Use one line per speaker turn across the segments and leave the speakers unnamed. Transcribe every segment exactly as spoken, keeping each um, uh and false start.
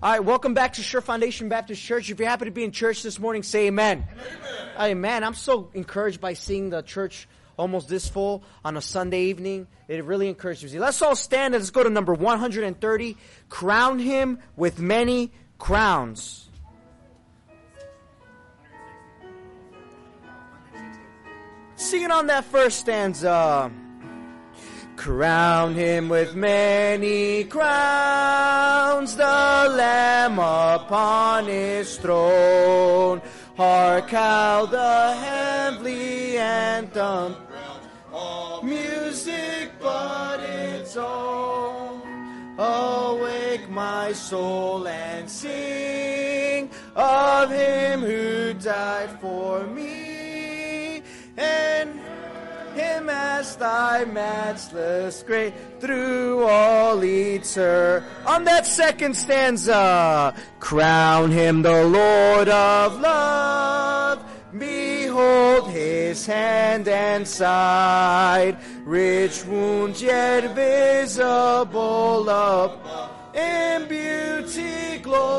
All right, welcome back to Sure Foundation Baptist Church. If you're happy to be in church this morning, say amen. Amen. Amen. I'm so encouraged by seeing the church almost this full on a Sunday evening. It really encourages me. Let's all stand and let's go to number one hundred thirty. Crown him with many crowns. Singing on that first stanza. Crown him with many crowns, the Lamb upon his throne. Hark how the heavenly anthem, music but its own. Awake my soul and sing of him who died for me, and him as thy matchless grace through all eternity. On that second stanza, crown him the Lord of love. Behold his hand and side, rich wounds yet visible up, in beauty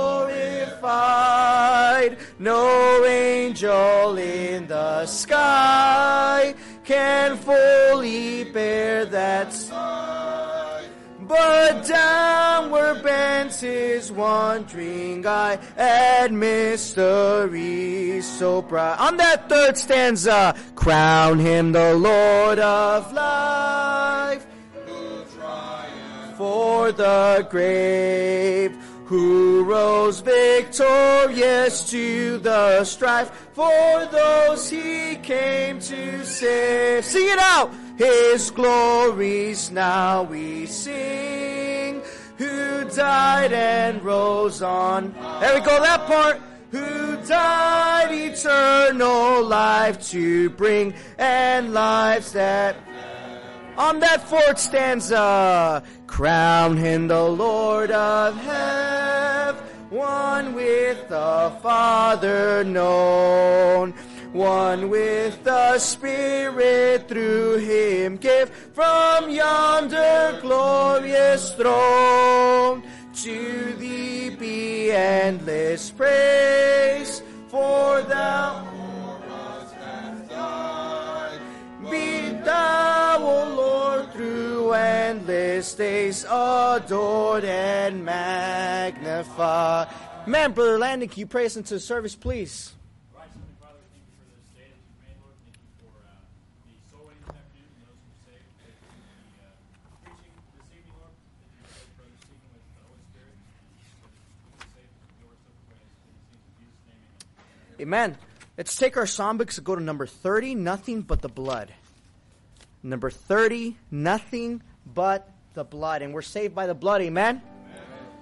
glorified. No angel in the sky can fully bear that sight, but downward bends his wandering eye at mysteries so bright. On that third stanza, crown him the Lord of life, who triumphed for the grave, who rose victorious to the strife for those he came to save. Sing it out! His glories now we sing, who died and rose on. There we go, that part. Who died eternal life to bring, and lives that... On that fourth stanza, crown him the Lord of heaven, one with the Father known, one with the Spirit through him give, from yonder glorious throne. To thee be endless praise, for thou for us hast died. Be thou, O Lord, through endless days adored and magnified. Man, Brother Landon, can you pray us into the service, please?
Right, Heavenly Father, thank you for this day that you've made, Lord. Thank you for uh, the soul winning this afternoon and those who are saved. Thank you for the uh, preaching this evening, Lord. Thank you for Brother Stephen with the Holy Spirit. So that we can save your stuff away. In Jesus' name, amen.
Amen. Let's take our songbooks and go to number thirty, Nothing But the Blood. Number thirty, Nothing But the Blood. And we're saved by the blood, amen? Amen.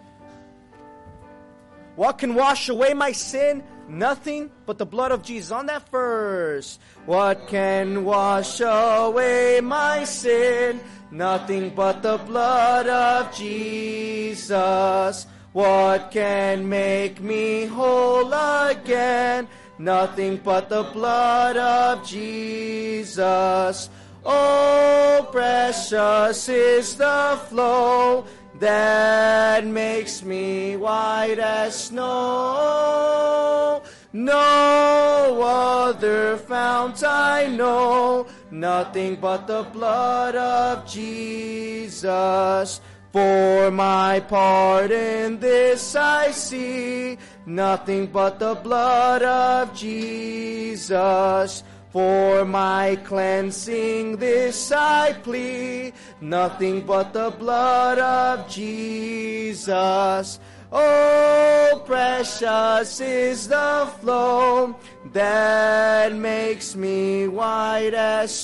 What can wash away my sin? Nothing but the blood of Jesus. On that verse. What can wash away my sin? Nothing but the blood of Jesus. What can make me whole again? Nothing but the blood of Jesus. Oh, precious is the flow that makes me white as snow. No other fount I know, nothing but the blood of Jesus. For my part in this I see, nothing but the blood of Jesus. For my cleansing this I plead, nothing but the blood of Jesus. Oh, precious is the flow that makes me white as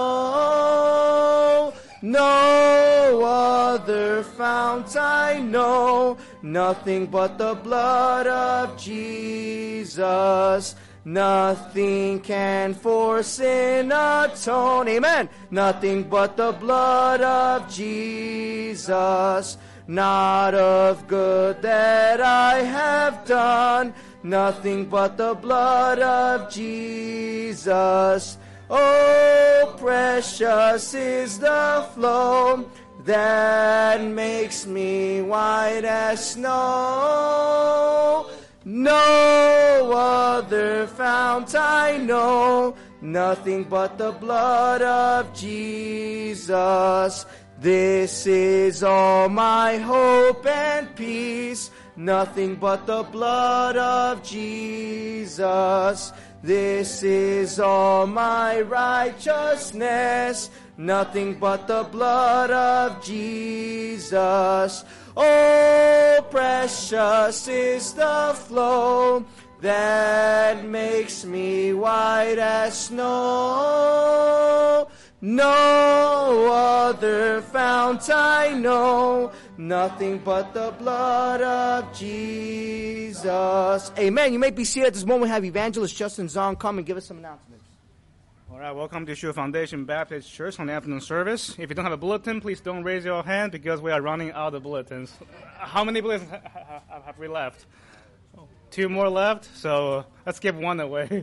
snow. No other fount I know, nothing but the blood of Jesus. Nothing can for sin atone. Amen. Nothing but the blood of Jesus. Not of good that I have done. Nothing but the blood of Jesus. Oh, precious is the flow that makes me white as snow. No other fount I know, nothing but the blood of Jesus. This is all my hope and peace, nothing but the blood of Jesus. This is all my righteousness, nothing but the blood of Jesus. Oh, precious is the flow that makes me white as snow. No other fount I know, nothing but the blood of Jesus. Amen. You may be seated at this moment. We have Evangelist Justin Zong come and give us some announcements.
All right, welcome to Yeshua Foundation Baptist Church on the afternoon service. If you don't have a bulletin, please don't raise your hand because we are running out of bulletins. How many bulletins have we left? Two more left, so let's give one away.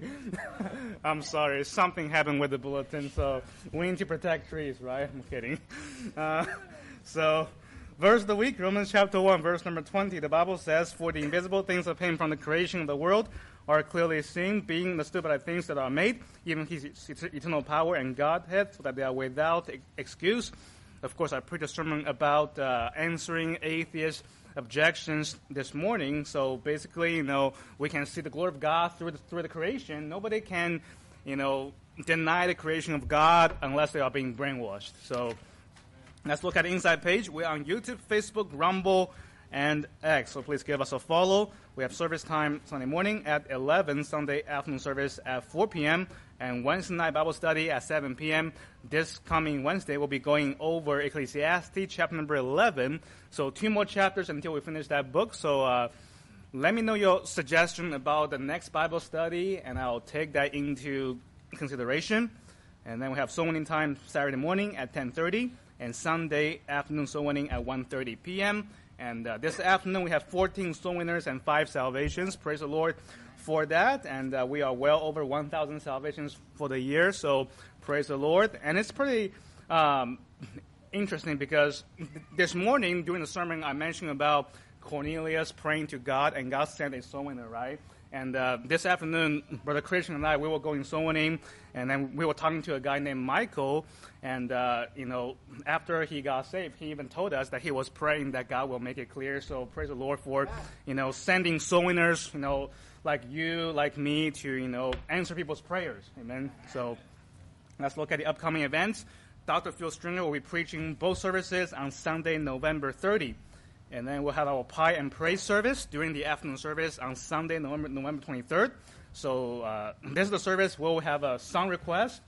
I'm sorry, something happened with the bulletin, so we need to protect trees, right? I'm kidding. Uh, so, verse of the week, Romans chapter one, verse number twenty. The Bible says, "For the invisible things of him from the creation of the world are clearly seen, being understood by the things that are made, even his eternal power and Godhead, so that they are without excuse." Of course, I preached a sermon about uh, answering atheists' objections this morning. So basically, you know, we can see the glory of God through the, through the creation. Nobody can, you know, deny the creation of God unless they are being brainwashed. So let's look at the inside page. We're on YouTube, Facebook, Rumble, and X. So please give us a follow. We have service time Sunday morning at eleven, Sunday afternoon service at four p.m., and Wednesday night Bible study at seven p.m. This coming Wednesday, we'll be going over Ecclesiastes chapter number eleven. So two more chapters until we finish that book. So uh, let me know your suggestion about the next Bible study, and I'll take that into consideration. And then we have soul winning time Saturday morning at ten thirty, and Sunday afternoon soul winning at one thirty p.m. And uh, this afternoon, we have fourteen soul winners and five salvations. Praise the Lord for that. And uh, we are well over one thousand salvations for the year. So praise the Lord. And it's pretty um, interesting because this morning during the sermon, I mentioned about Cornelius praying to God, and God sent a soul winner, right? And uh, this afternoon, Brother Christian and I, we were going soul winning, and then we were talking to a guy named Michael. And, uh, you know, after he got saved, he even told us that he was praying that God will make it clear. So praise the Lord for, you know, sending soul winners, you know, like you, like me, to, you know, answer people's prayers. Amen. So let's look at the upcoming events. Doctor Phil Stringer will be preaching both services on Sunday, November thirtieth. And then we'll have our pie and praise service during the afternoon service on Sunday, November, November twenty-third. So uh, this is the service. We'll have a song request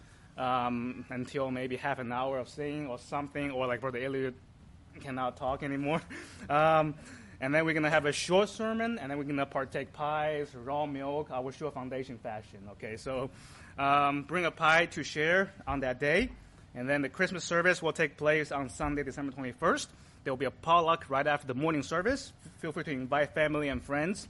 um, until maybe half an hour of singing or something, or like Brother Elliot cannot talk anymore. Um, and then we're going to have a short sermon, and then we're going to partake pies, raw milk, our Yeshua Foundation fashion. Okay, so um, bring a pie to share on that day. And then the Christmas service will take place on Sunday, December twenty-first. There will be a potluck right after the morning service. Feel free to invite family and friends.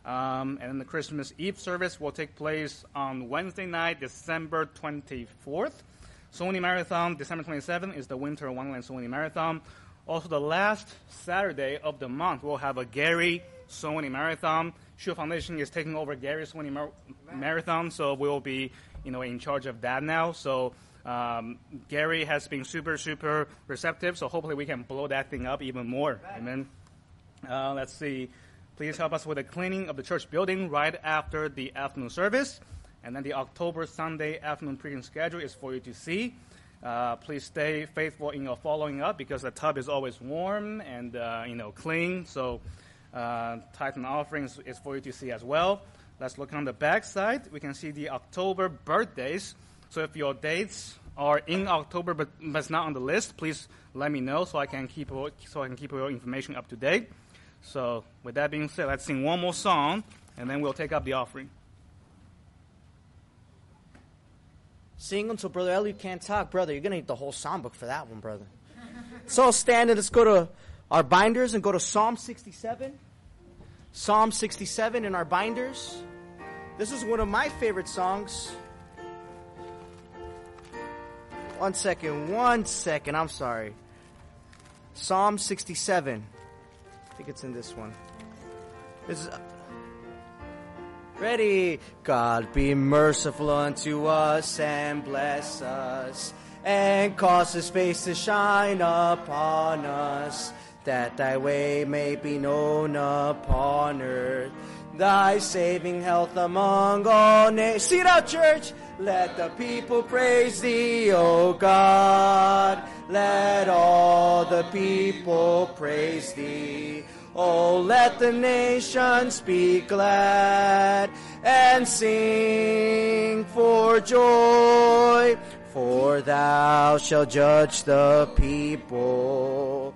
Um, and then the Christmas Eve service will take place on Wednesday night, December twenty-fourth. Sony Marathon, December twenty-seventh, is the Winter Wonderland Sony Marathon. Also, the last Saturday of the month, we'll have a Gary Sony Marathon. Yeshua Foundation is taking over Gary's Sony Mar- Marathon, so we'll be, you know, in charge of that now. So Um, Gary has been super, super receptive, so hopefully we can blow that thing up even more. Amen. Uh, let's see. Please help us with the cleaning of the church building right after the afternoon service. And then the October Sunday afternoon preaching schedule is for you to see. Uh, please stay faithful in your following up because the tub is always warm and, uh, you know, clean. So uh, tithe and offerings is for you to see as well. Let's look on the back side. We can see the October birthdays. So if your dates are in October but that's not on the list, please let me know so I can keep so I can keep your information up to date. So with that being said, let's sing one more song and then we'll take up the offering.
Sing until Brother Elliot can't talk. Brother, you're going to need the whole psalm book for that one, brother. So stand and let's go to our binders and go to Psalm sixty-seven. Psalm sixty-seven in our binders. This is one of my favorite songs. One second, one second, I'm sorry. Psalm sixty-seven. I think it's in this one. This is, ready. God be merciful unto us and bless us, and cause his face to shine upon us, that thy way may be known upon earth, thy saving health among all nations. Sing it out, church. Let the people praise thee, O God. Let all the people praise thee. Oh, let the nations be glad and sing for joy. For thou shalt judge the people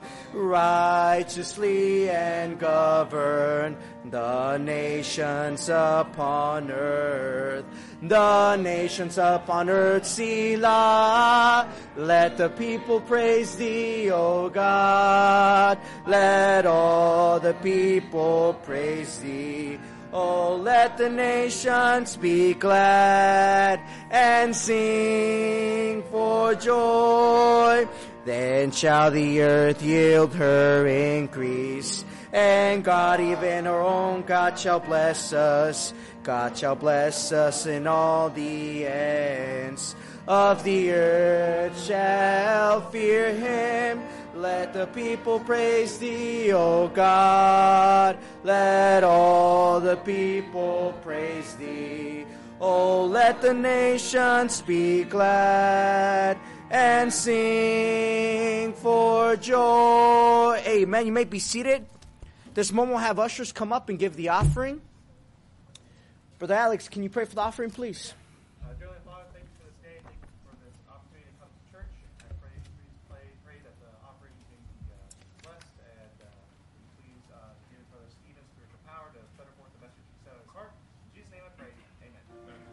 righteously and govern the nations upon earth. The nations upon earth, Selah. Let the people praise thee, O God. Let all the people praise thee. Oh, let the nations be glad and sing for joy. Then shall the earth yield her increase, and God, even our own God, shall bless us. God shall bless us, in all the ends of the earth shall fear him. Let the people praise thee, O God. Let all the people praise thee. Oh, let the nations be glad and sing for joy. Amen. You may be seated. This moment we'll have ushers come up and give the offering. Brother Alex, can you pray for the offering, please?
Uh, dear Heavenly Father, thank you for this day. Thank you for this opportunity to come to church. I pray, please pray, pray that the offering can be uh, blessed, and uh, please uh, give Brother Stephen spiritual power to utter forth the message you set on his heart. In Jesus' name I pray. Amen.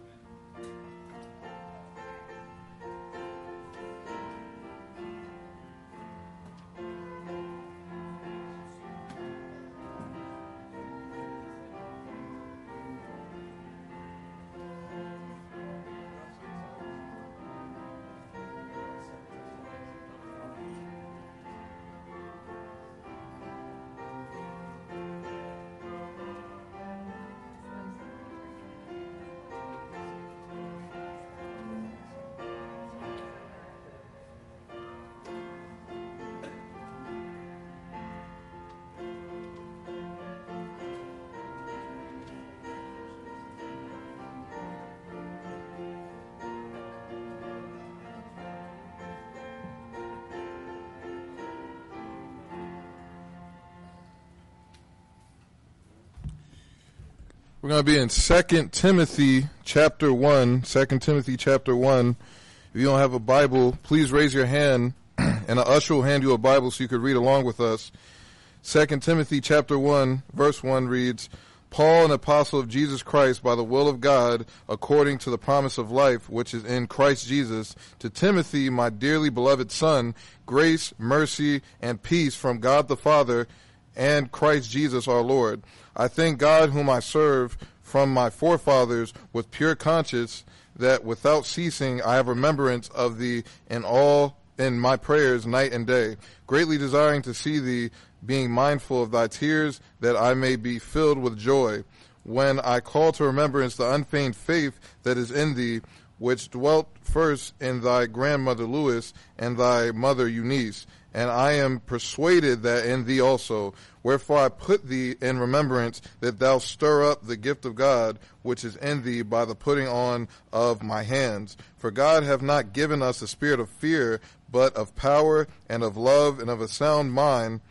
We're going to be in Second Timothy chapter one. Second Timothy chapter one. If you don't have a Bible, please raise your hand, and an usher will hand you a Bible so you could read along with us. Second Timothy chapter one, verse one reads, Paul, an apostle of Jesus Christ, by the will of God, according to the promise of life, which is in Christ Jesus, to Timothy, my dearly beloved son, grace, mercy, and peace from God the Father and Christ Jesus our Lord. I thank God whom I serve from my forefathers with pure conscience, that without ceasing I have remembrance of thee in all in my prayers night and day, greatly desiring to see thee, being mindful of thy tears, that I may be filled with joy, when I call to remembrance the unfeigned faith that is in thee, which dwelt first in thy grandmother Lois and thy mother Eunice, and I am persuaded that in thee also. Wherefore I put thee in remembrance, that thou stir up the gift of God which is in thee by the putting on of my hands. For God hath not given us a spirit of fear, but of power and of love and of a sound mind.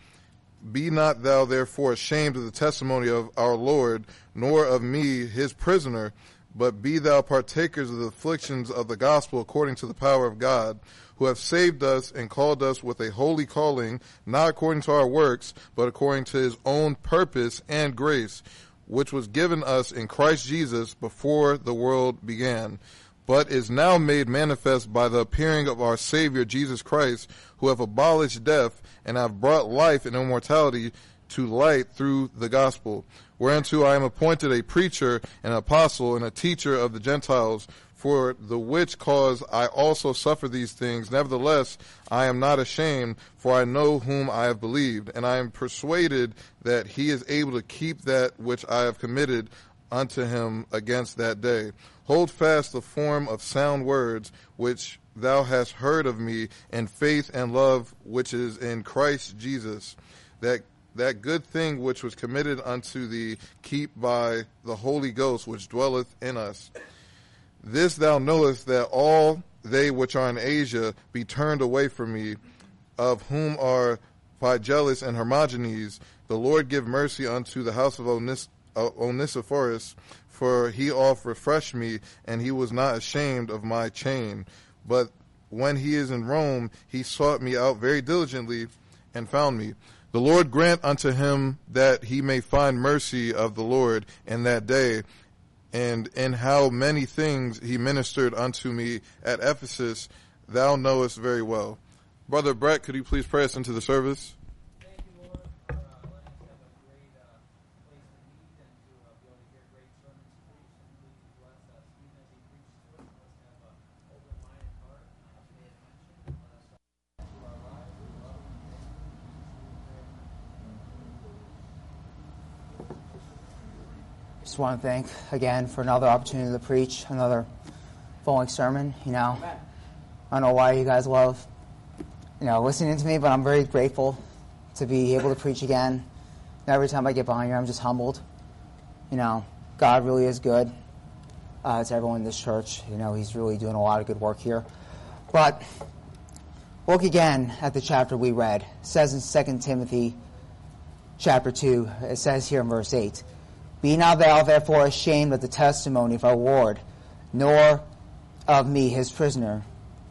Be not thou therefore ashamed of the testimony of our Lord, nor of me his prisoner, but be thou partakers of the afflictions of the gospel according to the power of God, who have saved us and called us with a holy calling, not according to our works, but according to his own purpose and grace, which was given us in Christ Jesus before the world began, but is now made manifest by the appearing of our Savior Jesus Christ, who have abolished death and have brought life and immortality to light through the gospel, whereunto I am appointed a preacher, an apostle, and a teacher of the Gentiles, for the which cause I also suffer these things. Nevertheless, I am not ashamed, for I know whom I have believed, and I am persuaded that he is able to keep that which I have committed unto him against that day. Hold fast the form of sound words which thou hast heard of me, and faith and love which is in Christ Jesus. That that good thing which was committed unto thee keep by the Holy Ghost which dwelleth in us. This thou knowest, that all they which are in Asia be turned away from me, of whom are Phygellus and Hermogenes. The Lord give mercy unto the house of Onis- uh, Onesiphorus, for he oft refreshed me, and he was not ashamed of my chain. But when he is in Rome, he sought me out very diligently and found me. The Lord grant unto him that he may find mercy of the Lord in that day, and in how many things he ministered unto me at Ephesus, thou knowest very well. Brother Brett, could you please pray us into the service?
Thank you, Lord, for uh, letting us have a great uh, place to meet and to uh, be able to hear great sermons preached. And please bless us even as he preaches to us. Let us have an open mind and heart, uh, pay attention, and let us uh, to our lives. We love you. Just want to thank again for another opportunity to preach another flowing sermon. You know, Amen. I don't know why you guys love, you know, listening to me, but I'm very grateful to be able to preach again. And every time I get behind here, I'm just humbled. You know, God really is good. Uh, to everyone in this church, you know, He's really doing a lot of good work here. But look again at the chapter we read. It says in Second Timothy chapter two, it says here in verse eight, Be not thou therefore ashamed of the testimony of our Lord, nor of me his prisoner,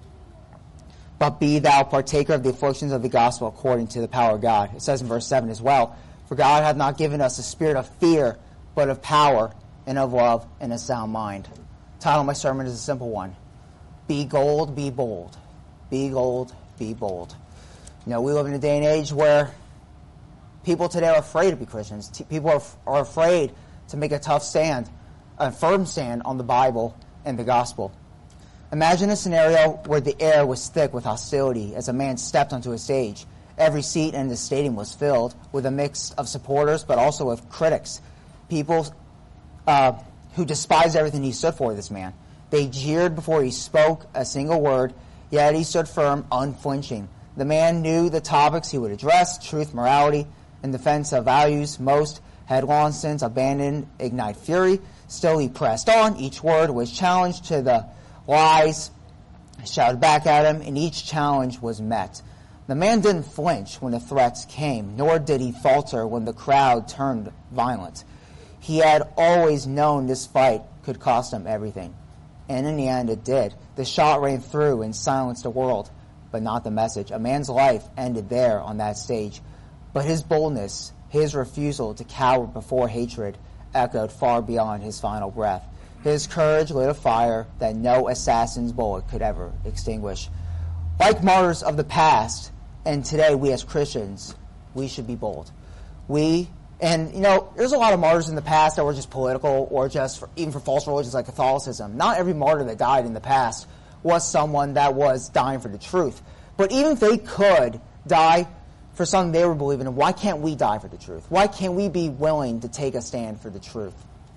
but be thou partaker of the afflictions of the gospel according to the power of God. It says in verse seven as well, For God hath not given us a spirit of fear, but of power, and of love, and a sound mind. The title of my sermon is a simple one. Be gold, be bold. Be gold, be bold. You know, we live in a day and age where people today are afraid to be Christians. T- people are, are afraid to make a tough stand, a firm stand on the Bible and the gospel. Imagine a scenario where the air was thick with hostility as a man stepped onto a stage. Every seat in the stadium was filled with a mix of supporters, but also with critics, people uh, who despised everything he stood for, this man. They jeered before he spoke a single word, yet he stood firm, unflinching. The man knew the topics he would address: truth, morality, in defense of values most had long since abandoned ignite fury. Still he pressed on. Each word was challenged to the lies shouted back at him, and each challenge was met. The man didn't flinch when the threats came, nor did he falter when the crowd turned violent. He had always known this fight could cost him everything. And in the end it did. The shot rang through and silenced the world, but not the message. A man's life ended there on that stage. But his boldness, his refusal to cower before hatred, echoed far beyond his final breath. His courage lit a fire that no assassin's bullet could ever extinguish. Like martyrs of the past, and today we as Christians, we should be bold. We, and you know, there's a lot of martyrs in the past that were just political or just for, even for false religions like Catholicism. Not every martyr that died in the past was someone that was dying for the truth. But even if they could die for something they were believing in, why can't we die for the truth? Why can't we be willing to take a stand for the truth?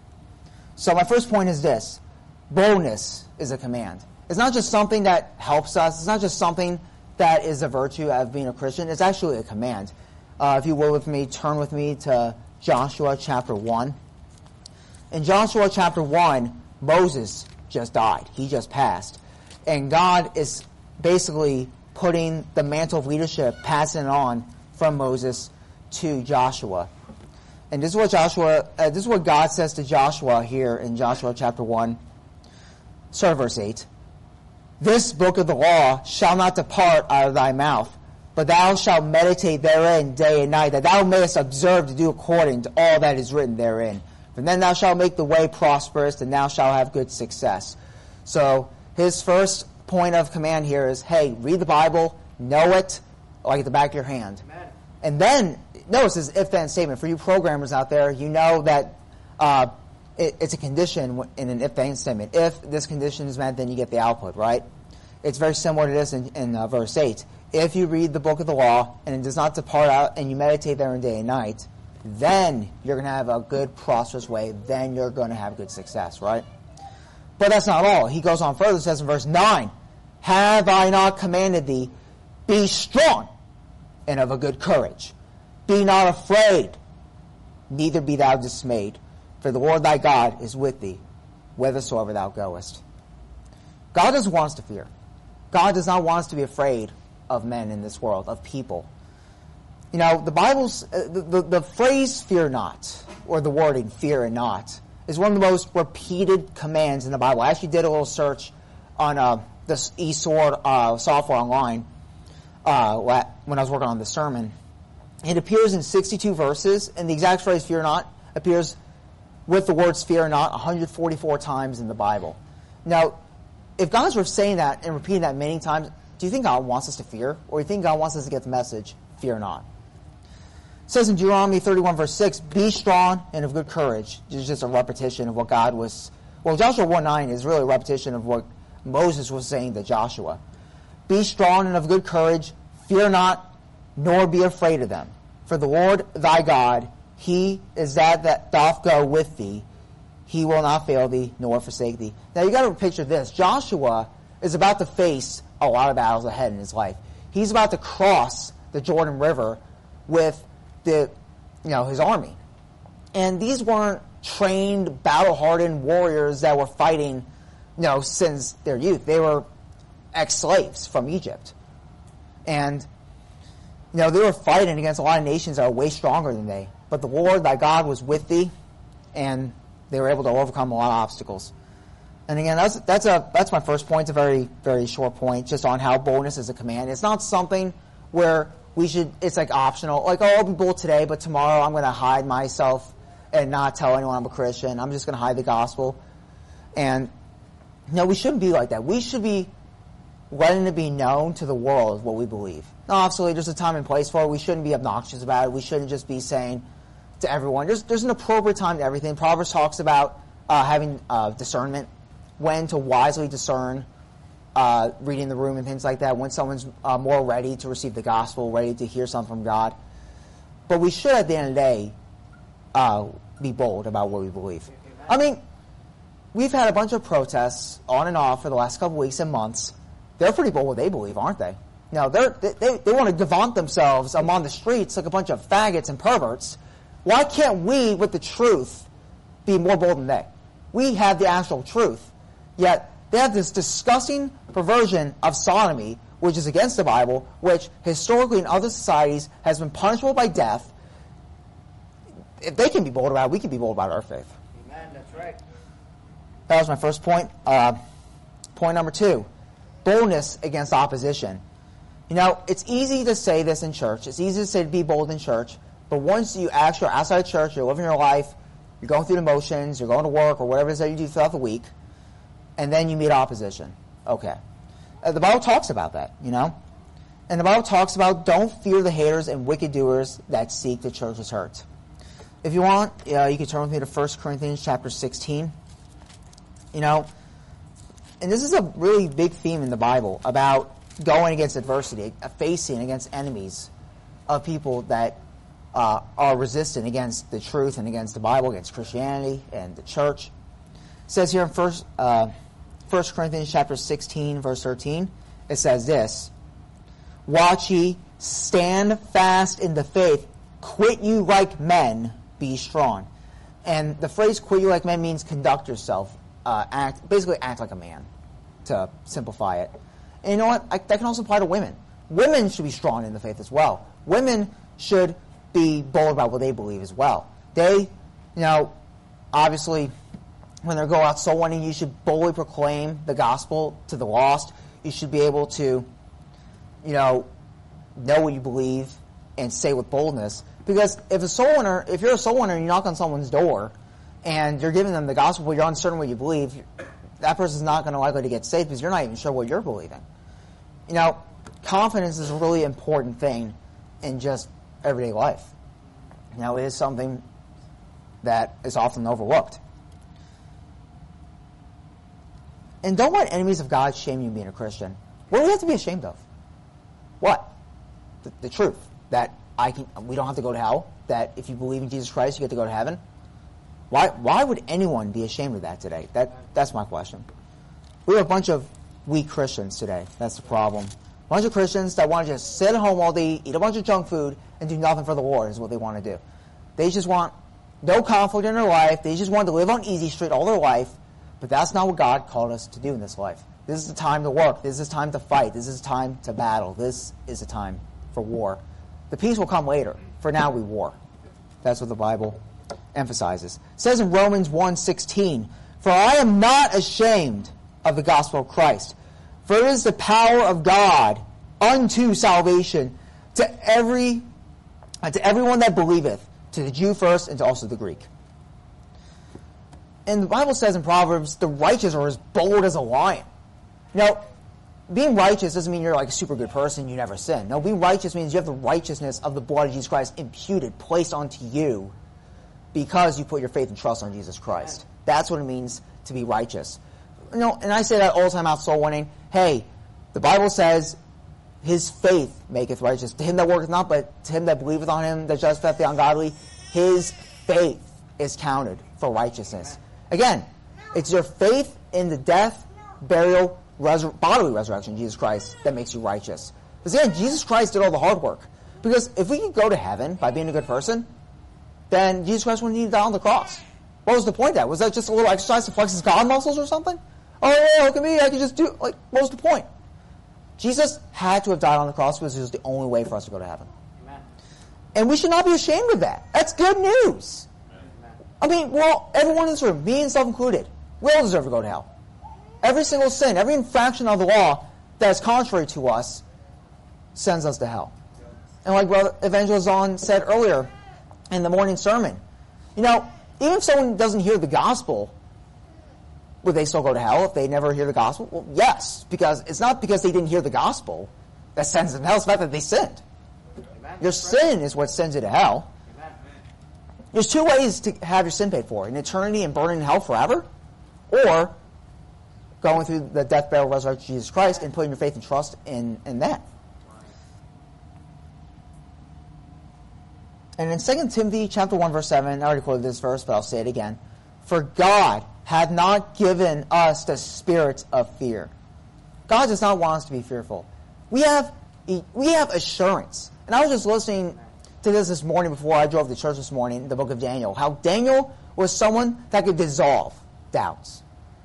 So my first point is this. Boldness is a command. It's not just something that helps us. It's not just something that is a virtue of being a Christian. It's actually a command. Uh, if you will with me, turn with me to Joshua chapter one. In Joshua chapter one, Moses just died. He just passed. And God is basically putting the mantle of leadership, passing it on from Moses to Joshua. And this is what Joshua, uh, this is what God says to Joshua here in Joshua chapter one, start verse eight. This book of the law shall not depart out of thy mouth, but thou shalt meditate therein day and night, that thou mayest observe to do according to all that is written therein. For then thou shalt make the way prosperous, and thou shalt have good success. So his first point of command here is, hey, read the Bible, know it like at the back of your hand.
Amen.
And then, notice this if-then statement. For you programmers out there, you know that uh, it, it's a condition in an if-then statement. If this condition is met, then you get the output, right? It's very similar to this in, in uh, verse eight. If you read the book of the law, and it does not depart out, and you meditate therein day and night, then you're going to have a good, prosperous way. Then you're going to have good success, right? But that's not all. He goes on further, says in verse nine, have I not commanded thee, be strong and of a good courage. Be not afraid, neither be thou dismayed, for the Lord thy God is with thee, whithersoever thou goest. God doesn't want us to fear. God does not want us to be afraid of men in this world, of people. You know, the Bible's, uh, the, the, the phrase fear not, or the wording fear and not, is one of the most repeated commands in the Bible. I actually did a little search on uh, this eSword uh, software online uh, when I was working on the sermon. It appears in sixty-two verses, and the exact phrase fear not appears with the words fear not one hundred forty-four times in the Bible. Now, if God's were saying that and repeating that many times, do you think God wants us to fear? Or do you think God wants us to get the message, fear not? It says in Deuteronomy thirty-one verse six, be strong and of good courage. It's just a repetition of what God was... Well, Joshua one nine is really a repetition of what Moses was saying to Joshua. Be strong and of good courage, fear not, nor be afraid of them. For the Lord thy God, he is that that doth go with thee. He will not fail thee, nor forsake thee. Now you got to picture this. Joshua is about to face a lot of battles ahead in his life. He's about to cross the Jordan River with the, you know, his army. And these weren't trained, battle-hardened warriors that were fighting, you know, since their youth. They were ex-slaves from Egypt. And, you know, they were fighting against a lot of nations that are way stronger than they. But the Lord, thy God, was with thee, and they were able to overcome a lot of obstacles. And again, that's that's a that's my first point. It's a very, very short point, just on how boldness is a command. It's not something where we should, it's like optional. Like, oh, I'll be bold today, but tomorrow I'm going to hide myself and not tell anyone I'm a Christian. I'm just going to hide the gospel. And, no, we shouldn't be like that. We should be letting it be known to the world what we believe. Now, obviously, there's a time and place for it. We shouldn't be obnoxious about it. We shouldn't just be saying to everyone. There's, there's an appropriate time to everything. Proverbs talks about uh, having uh, discernment, when to wisely discern, uh, reading the room and things like that, when someone's uh, more ready to receive the gospel, ready to hear something from God. But we should, at the end of the day, uh, be bold about what we believe. I mean, we've had a bunch of protests on and off for the last couple weeks and months. They're pretty bold what they believe, aren't they? Now, they're, they, they, they want to devant themselves among the streets like a bunch of faggots and perverts. Why can't we, with the truth, be more bold than they? We have the actual truth. Yet, they have this disgusting perversion of sodomy, which is against the Bible, which historically in other societies has been punishable by death. If they can be bold about it, we can be bold about our faith.
Amen, that's right.
That was my first point. Uh, point number two, boldness against opposition. You know, it's easy to say this in church. It's easy to say to be bold in church. But once you actually are outside of church, you're living your life, you're going through the motions, you're going to work, or whatever it is that you do throughout the week, and then you meet opposition. Okay. Uh, the Bible talks about that, you know? And the Bible talks about don't fear the haters and wicked doers that seek the church's hurt. If you want, uh, you can turn with me to First Corinthians chapter sixteen. You know, and this is a really big theme in the Bible about going against adversity, facing against enemies of people that uh, are resistant against the truth and against the Bible, against Christianity and the church. It says here in First uh, First Corinthians chapter sixteen, verse thirteen, it says this: "Watch ye, stand fast in the faith, quit you like men, be strong." And the phrase "quit you like men" means conduct yourself, uh, act basically act like a man, to simplify it. And you know what? I, that can also apply to women. Women should be strong in the faith as well. Women should be bold about what they believe as well. They, you know, obviously, when they go out soul winning, you should boldly proclaim the gospel to the lost. You should be able to, you know, know what you believe and say with boldness. Because if a soul winner, if you're a soul winner and you knock on someone's door and you're giving them the gospel, but you're uncertain what you believe, that person's not going to likely to get saved because you're not even sure what you're believing. You know, confidence is a really important thing in just everyday life. Now, it is something that is often overlooked. And don't let enemies of God shame you being a Christian. What do we have to be ashamed of? What? The, the truth. That I can. We don't have to go to hell. That if you believe in Jesus Christ, you get to go to heaven. Why Why would anyone be ashamed of that today? That That's my question. We have a bunch of weak Christians today. That's the problem. A bunch of Christians that want to just sit at home all day, eat a bunch of junk food, and do nothing for the Lord is what they want to do. They just want no conflict in their life. They just want to live on easy street all their life. But that's not what God called us to do in this life. This is the time to work. This is the time to fight. This is the time to battle. This is the time for war. The peace will come later. For now, we war. That's what the Bible emphasizes. It says in Romans one sixteen, "For I am not ashamed of the gospel of Christ, for it is the power of God unto salvation to every uh, to everyone that believeth, to the Jew first and to also the Greek." And the Bible says in Proverbs, the righteous are as bold as a lion. Now, being righteous doesn't mean you're like a super good person, you never sin. No, being righteous means you have the righteousness of the blood of Jesus Christ imputed, placed onto you because you put your faith and trust on Jesus Christ. That's what it means to be righteous. You know, and I say that all the time out soul winning. Hey, the Bible says, his faith maketh righteous. To him that worketh not, but to him that believeth on him, that justifieth the ungodly, his faith is counted for righteousness. Again, it's your faith in the death, burial, resur- bodily resurrection of Jesus Christ that makes you righteous. Because again, Jesus Christ did all the hard work. Because if we could go to heaven by being a good person, then Jesus Christ wouldn't need to die on the cross. What was the point of that? Was that just a little exercise to flex his God muscles or something? Oh, yeah, look at me, I can just do, like, what was the point? Jesus had to have died on the cross because it was the only way for us to go to heaven. Amen. And we should not be ashamed of that. That's good news. Amen. I mean, well, everyone in this room, me and self included, we all deserve to go to hell. Every single sin, every infraction of the law that is contrary to us sends us to hell. And like Brother Evangelist Zahn said earlier in the morning sermon, you know, even if someone doesn't hear the gospel, would they still go to hell if they never hear the gospel? Well, yes, because it's not because they didn't hear the gospel that sends them to hell. It's the fact that they sinned. Amen. Your sin is what sends you to hell. Amen. There's two ways to have your sin paid for: an eternity and burning in hell forever, or going through the death, burial, resurrection of Jesus Christ and putting your faith and trust in, in that. And in Second Timothy chapter one, verse seven, I already quoted this verse, but I'll say it again. "For God hath not given us the spirit of fear." God does not want us to be fearful. We have we have assurance. And I was just listening to this this morning before I drove to church this morning, the book of Daniel, how Daniel was someone that could dissolve doubts.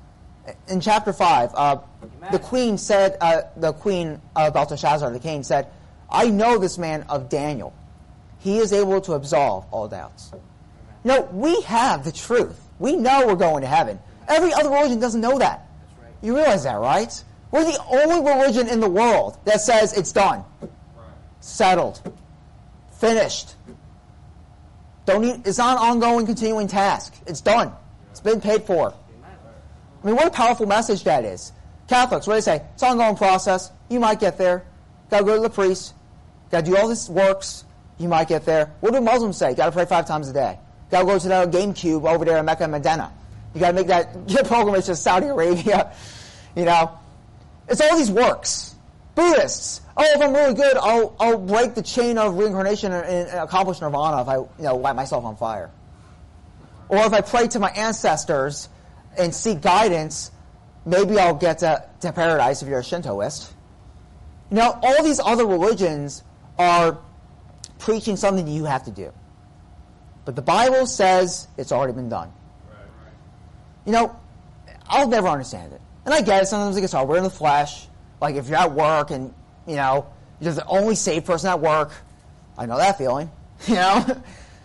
In chapter five, uh, the queen said, uh, the queen uh, Belteshazzar, the king, said, "I know this man of Daniel. He is able to absolve all doubts." No, we have the truth. We know we're going to heaven. Every other religion doesn't know that. That's right. You realize that, right? We're the only religion in the world that says it's done. Right. Settled. Finished. Don't need, it's not an ongoing, continuing task. It's done. It's been paid for. I mean, what a powerful message that is. Catholics, what do they say? It's an ongoing process. You might get there. Got to go to the priest. Got to do all this works. You might get there. What do Muslims say? Got to pray five times a day. Got to go to the GameCube over there in Mecca and Medina. You got to make that get pilgrimage to Saudi Arabia. You know, it's all these works. Buddhists. Oh, if I'm really good, I'll I'll break the chain of reincarnation and, and accomplish nirvana if I you know light myself on fire. Or if I pray to my ancestors and seek guidance, maybe I'll get to, to paradise if you're a Shintoist. You know, all these other religions are preaching something you have to do. But the Bible says it's already been done. Right, right. You know, I'll never understand it. And I get it, sometimes it gets hard. We're in the flesh. Like if you're at work and, you know, you're the only saved person at work. I know that feeling. You know?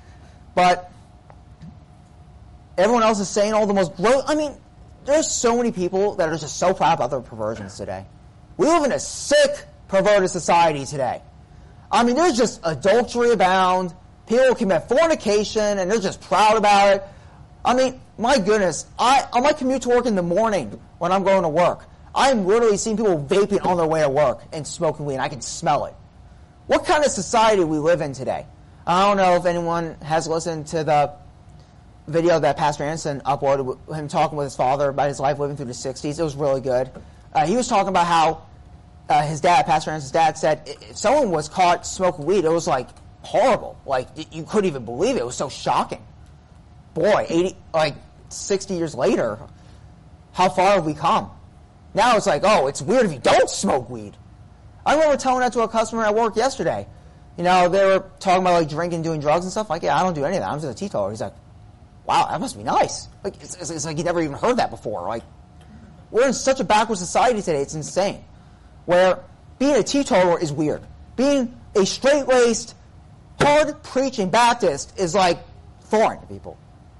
But everyone else is saying all the most gross. I mean, there's so many people that are just so proud about their perversions today. We live in a sick, perverted society today. I mean, there's just adultery abound. People commit fornication, and they're just proud about it. I mean, my goodness, I on my commute to work in the morning when I'm going to work, I'm literally seeing people vaping on their way to work and smoking weed, and I can smell it. What kind of society we live in today? I don't know if anyone has listened to the video that Pastor Anderson uploaded, him talking with his father about his life living through the sixties. It was really good. Uh, he was talking about how uh, his dad, Pastor Anderson's dad, said if someone was caught smoking weed, it was like horrible. Like you couldn't even believe it. It was so shocking. Boy, eighty, like sixty years later, how far have we come? Now it's like, oh, it's weird if you don't smoke weed. I remember telling that to a customer at work yesterday. You know, they were talking about like drinking, doing drugs and stuff. Like, yeah, I don't do any of that. I'm just a teetotaler. He's like, wow, that must be nice. Like, it's, it's, it's like you never even heard that before. Like, we're in such a backward society today. It's insane. Where being a teetotaler is weird. Being a straight-laced, hard-preaching Baptist is like foreign to people.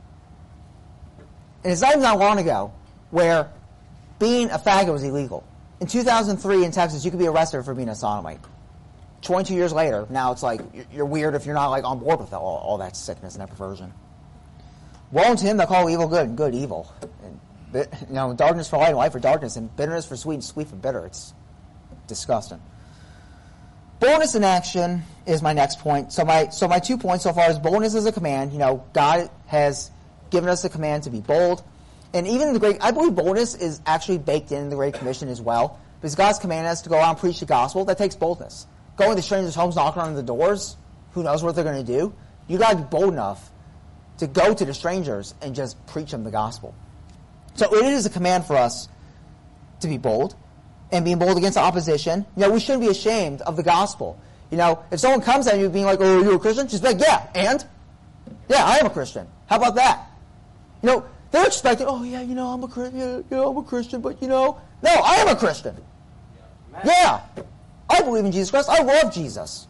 And it's not even that long ago where being a faggot was illegal. In two thousand three in Texas, you could be arrested for being a sodomite. twenty-two years later, now it's like you're weird if you're not like on board with all, all that sickness and that perversion. Woe unto him that call evil good and good evil. And, you know, darkness for light and light for darkness, and bitterness for sweet and sweet for bitter. It's disgusting. Boldness in action is my next point. So my so my two points so far is boldness is a command. You know, God has given us the command to be bold. And even in the Great, I believe boldness is actually baked in the Great Commission as well. Because God's commanded us to go out and preach the gospel. That takes boldness. Going to strangers' homes, knocking on the doors, who knows what they're going to do. You got to be bold enough to go to the strangers and just preach them the gospel. So it is a command for us to be bold. And being bold against opposition. You know, we shouldn't be ashamed of the gospel. You know, if someone comes at you being like, oh, are you a Christian? Just be like, yeah, and? Yeah, I am a Christian. How about that? You know, they're expecting, oh, yeah, you know, I'm a Christian, yeah, you know, I'm a Christian, but, you know, no, I am a Christian. Yeah. I believe in Jesus Christ. I love Jesus.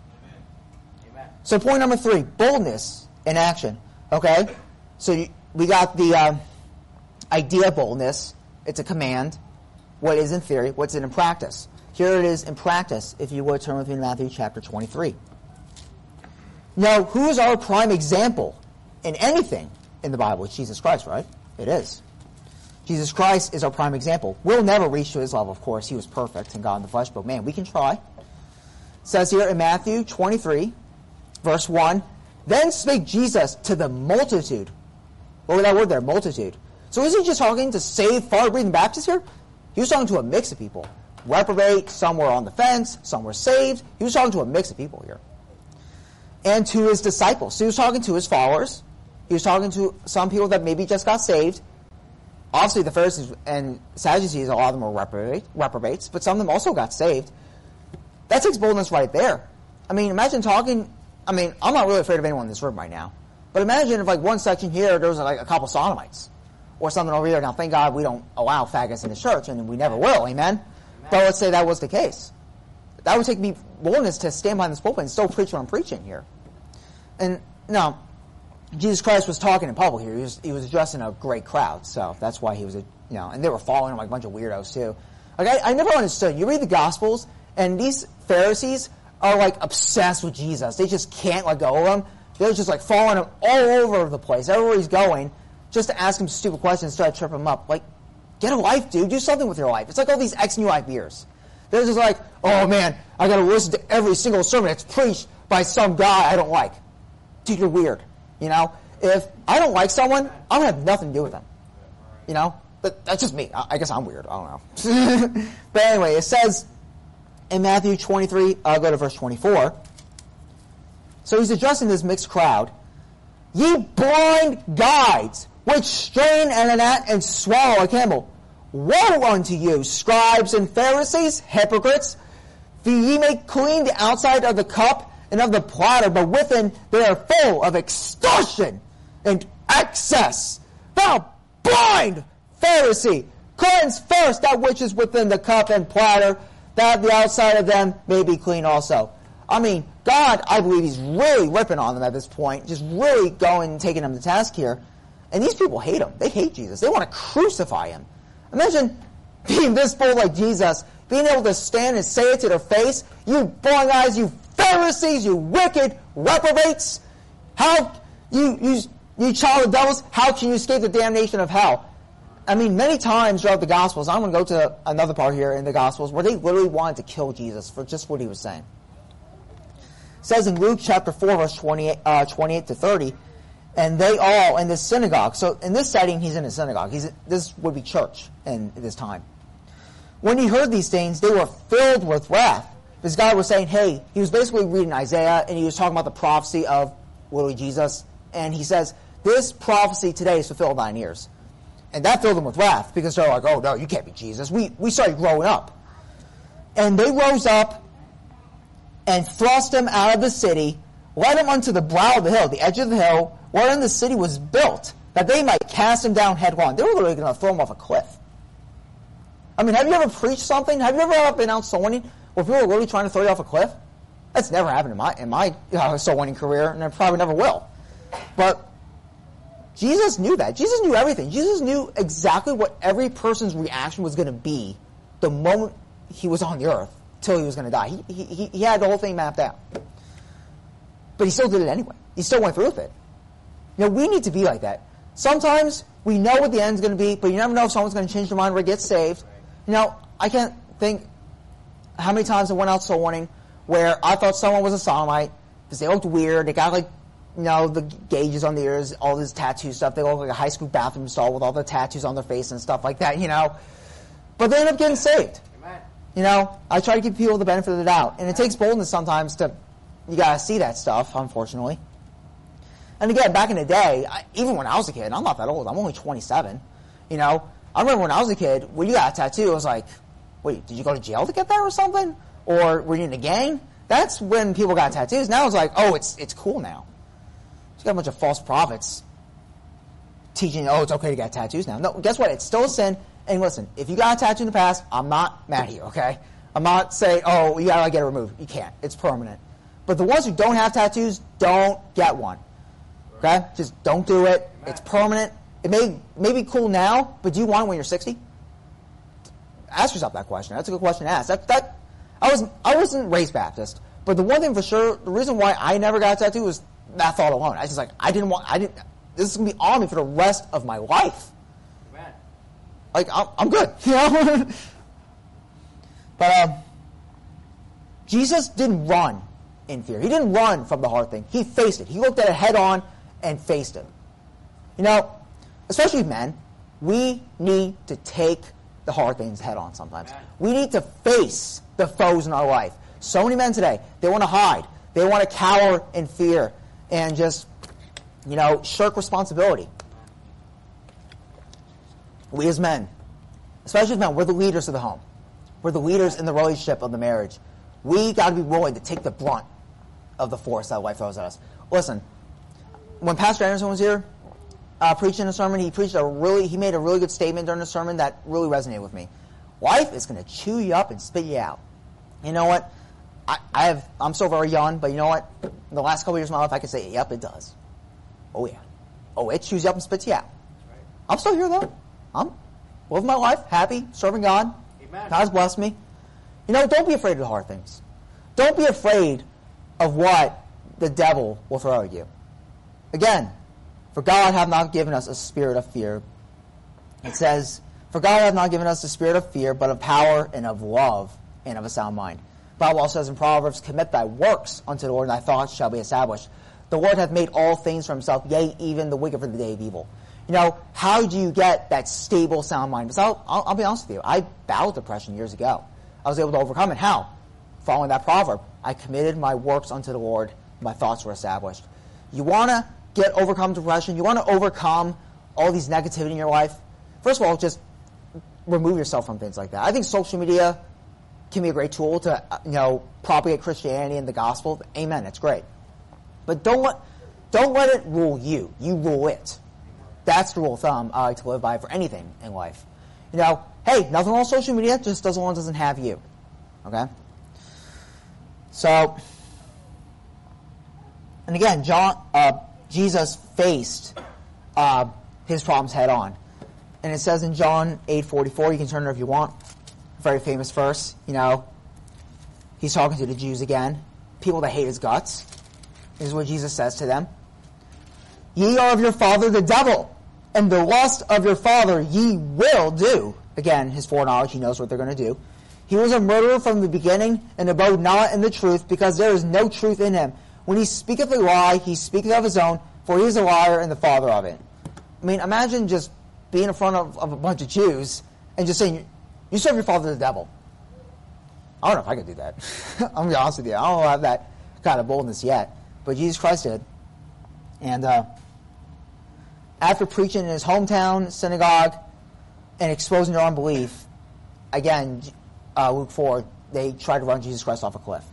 Amen. So point number three, boldness in action. Okay? So you, we got the uh, idea of boldness. It's a command. What is in theory? What's it in practice? Here it is in practice, if you would turn with me to Matthew chapter twenty-three. Now, who is our prime example in anything in the Bible? It's Jesus Christ, right? It is. Jesus Christ is our prime example. We'll never reach to his level, of course. He was perfect and God in the flesh, but man, we can try. It says here in Matthew twenty-three, verse one, then spake Jesus to the multitude. What was that word there? Multitude. So is he just talking to saved, far-breathing Baptists here? He was talking to a mix of people. Reprobate, some were on the fence, some were saved. He was talking to a mix of people here. And to his disciples. So he was talking to his followers. He was talking to some people that maybe just got saved. Obviously, the Pharisees and Sadducees, a lot of them were reprobate, reprobates, but some of them also got saved. That takes boldness right there. I mean, imagine talking, I mean, I'm not really afraid of anyone in this room right now, but imagine if, like, one section here, there was, like, a couple sodomites, or something over here. Now, thank God we don't allow faggots in the church, and we never will, amen? Amen. But let's say that was the case. That would take me boldness to stand behind this pulpit and still preach what I'm preaching here. And, no, Jesus Christ was talking in public here. He was, he was addressing a great crowd, so that's why he was, a, you know, and they were following him like a bunch of weirdos too. Like I, I never understood. You read the Gospels, and these Pharisees are like obsessed with Jesus. They just can't let go of him. They're just like following him all over the place, everywhere he's going, just to ask him stupid questions, try to trip him up. Like, get a life, dude. Do something with your life. It's like all these ex-New Life beers. They're just like, oh man, I got to listen to every single sermon that's preached by some guy I don't like. Dude, you're weird. You know, if I don't like someone, I don't have nothing to do with them. You know, but that's just me. I, I guess I'm weird. I don't know. But anyway, it says in Matthew twenty-three, I'll go to verse twenty-four. So he's addressing this mixed crowd. Ye blind guides, which strain and a gnat and swallow a camel. Woe unto you, scribes and Pharisees, hypocrites! For ye make clean the outside of the cup and of the platter, but within they are full of extortion and excess. Thou blind Pharisee, cleanse first that which is within the cup and platter, that the outside of them may be clean also. I mean, God, I believe he's really ripping on them at this point, just really going and taking them to task here. And these people hate him. They hate Jesus. They want to crucify him. Imagine being this bold like Jesus, being able to stand and say it to their face. You blind guys, you Pharisees, you wicked reprobates. How, you, you, you child of devils, how can you escape the damnation of hell? I mean, many times throughout the Gospels, I'm going to go to another part here in the Gospels, where they literally wanted to kill Jesus for just what he was saying. It says in Luke chapter four, verse twenty-eight, uh, twenty-eight to thirty, and they all in this synagogue. So in this setting, he's in a synagogue. He's this would be church in this time. When he heard these things, they were filled with wrath. This guy was saying, hey, he was basically reading Isaiah, and he was talking about the prophecy of literally Jesus. And he says, this prophecy today is fulfilled in thine ears. And that filled them with wrath, because they're like, oh, no, you can't be Jesus. We, we saw you growing up. And they rose up and thrust him out of the city, led him unto the brow of the hill, the edge of the hill, wherein the city was built, that they might cast him down headlong. They were literally going to throw him off a cliff. I mean, have you ever preached something? Have you ever been out soul winning where people are literally trying to throw you off a cliff? That's never happened in my in my uh, soul winning career, and it probably never will. But Jesus knew that. Jesus knew everything. Jesus knew exactly what every person's reaction was going to be the moment he was on the earth till he was going to die. He, he, he had the whole thing mapped out. But he still did it anyway. He still went through with it. You know, we need to be like that. Sometimes we know what the end's going to be, but you never know if someone's going to change their mind or get saved. You know, I can't think how many times I went out soul winning where I thought someone was a sodomite because they looked weird. They got like, you know, the gauges on the ears, all this tattoo stuff. They look like a high school bathroom stall with all the tattoos on their face and stuff like that, you know. But they end up getting saved. Amen. You know, I try to give people the benefit of the doubt. And it takes boldness sometimes to, you got to see that stuff, unfortunately. And again, back in the day, I, even when I was a kid, I'm not that old. I'm only twenty-seven. You know, I remember when I was a kid, when you got a tattoo, I was like, wait, did you go to jail to get that or something? Or were you in a gang? That's when people got tattoos. Now it's like, oh, it's it's cool now. You got a bunch of false prophets teaching, oh, it's okay to get tattoos now. No, guess what? It's still a sin. And listen, if you got a tattoo in the past, I'm not mad at you, okay? I'm not saying, oh, you gotta get it removed. You can't. It's permanent. But the ones who don't have tattoos, don't get one. Okay? Just don't do it. It's permanent. It may, may be cool now, but do you want it when you're sixty? Ask yourself that question. That's a good question to ask. That, that, I, was, I wasn't raised Baptist, but the one thing for sure, the reason why I never got a tattoo was that thought alone. I was just like, I didn't want, I didn't, this is going to be on me for the rest of my life. Amen. Like, I'm, I'm good, you know? But um, Jesus didn't run in fear. He didn't run from the hard thing. He faced it. He looked at it head on and faced it. You know, especially men, we need to take the hard things head on sometimes. Amen. We need to face the foes in our life. So many men today, they want to hide. They want to cower in fear and just, you know, shirk responsibility. We as men, especially as men, we're the leaders of the home. We're the leaders in the relationship of the marriage. We got to be willing to take the brunt of the force that life throws at us. Listen, when Pastor Anderson was here uh, preaching a sermon, he preached a really, he made a really good statement during the sermon that really resonated with me. Life is going to chew you up and spit you out. You know what? I, I have, I'm still very young, but you know what? In the last couple of years of my life, I can say, yep, it does. Oh, yeah. Oh, it chews you up and spits you out. Right. I'm still here, though. I'm living my life, happy, serving God. Amen. God's blessed me. You know, don't be afraid of the hard things. Don't be afraid of what the devil will throw at you. Again, for God hath not given us a spirit of fear. It says, for God hath not given us a spirit of fear, but of power and of love and of a sound mind. The Bible also says in Proverbs, commit thy works unto the Lord, and thy thoughts shall be established. The Lord hath made all things for himself, yea, even the wicked for the day of evil. You know, how do you get that stable, sound mind? Because I'll, I'll, I'll be honest with you, I battled depression years ago. I was able to overcome it. How? Following that proverb. I committed my works unto the Lord, my thoughts were established. You want to get overcome depression? You want to overcome all these negativity in your life? First of all, just remove yourself from things like that. I think social media can be a great tool to, you know, propagate Christianity and the gospel. Amen. It's great. But don't let, don't let it rule you. You rule it. That's the rule of thumb I like to live by for anything in life. You know, hey, nothing wrong with social media, just as long as it doesn't have you. Okay? So, and again, John, uh, Jesus faced uh, his problems head on. And it says in John eight forty-four, you can turn it if you want, very famous verse, you know, he's talking to the Jews again, people that hate his guts. This is what Jesus says to them. Ye are of your father the devil, and the lust of your father ye will do. Again, his foreknowledge, he knows what they're going to do. He was a murderer from the beginning, and abode not in the truth, because there is no truth in him. When he speaketh a lie, he speaketh of his own, for he is a liar and the father of it. I mean, imagine just being in front of, of a bunch of Jews and just saying, you serve your father the devil. I don't know if I could do that. I'm going to be honest with you. I don't have that kind of boldness yet. But Jesus Christ did. And uh, after preaching in his hometown synagogue and exposing their unbelief, again, uh, Luke four, they tried to run Jesus Christ off a cliff.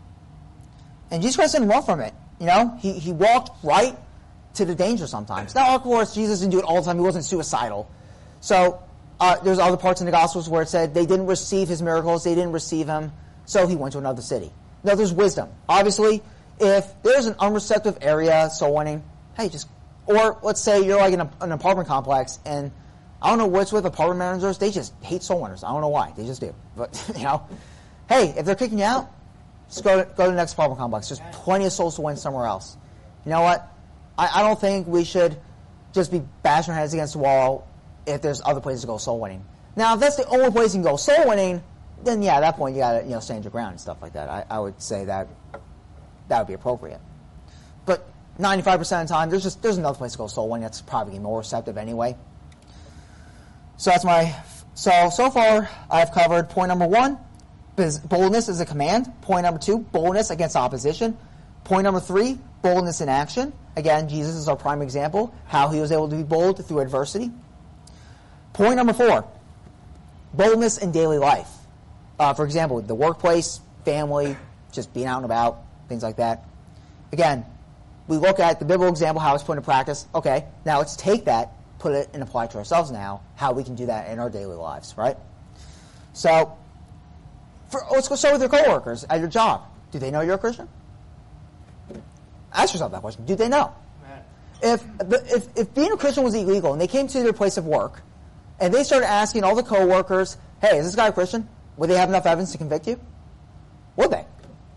And Jesus Christ didn't run from it. You know, he, he walked right to the danger sometimes. Now, of course, Jesus didn't do it all the time. He wasn't suicidal. So uh, there's other parts in the Gospels where it said they didn't receive his miracles, they didn't receive him, so he went to another city. Now, there's wisdom. Obviously, if there's an unreceptive area, soul winning, hey, just, or let's say you're like in a, an apartment complex, and I don't know what's with apartment managers, they just hate soul winners. I don't know why, they just do. But, you know, hey, if they're kicking you out, just go to, go to the next apartment complex. There's plenty of souls to win somewhere else. You know what? I, I don't think we should just be bashing our heads against the wall if there's other places to go soul winning. Now, if that's the only place you can go soul winning, then yeah, at that point you gotta, you know, stand your ground and stuff like that. I, I would say that that would be appropriate. But ninety-five percent of the time, there's just there's another place to go soul winning that's probably more receptive anyway. So that's my so so far I've covered point number one. Boldness is a command. Point number two, boldness against opposition. Point number three, boldness in action. Again, Jesus is our prime example, how he was able to be bold through adversity. Point number four, boldness in daily life. Uh, for example, the workplace, family, just being out and about, things like that. Again, we look at the biblical example, how it's put into practice. Okay, now let's take that, put it and apply it to ourselves now, how we can do that in our daily lives, right? So, For, let's go start with your coworkers at your job. Do they know you're a Christian? Ask yourself that question. Do they know? If, if if being a Christian was illegal and they came to their place of work and they started asking all the coworkers, hey, is this guy a Christian? Would they have enough evidence to convict you? Would they?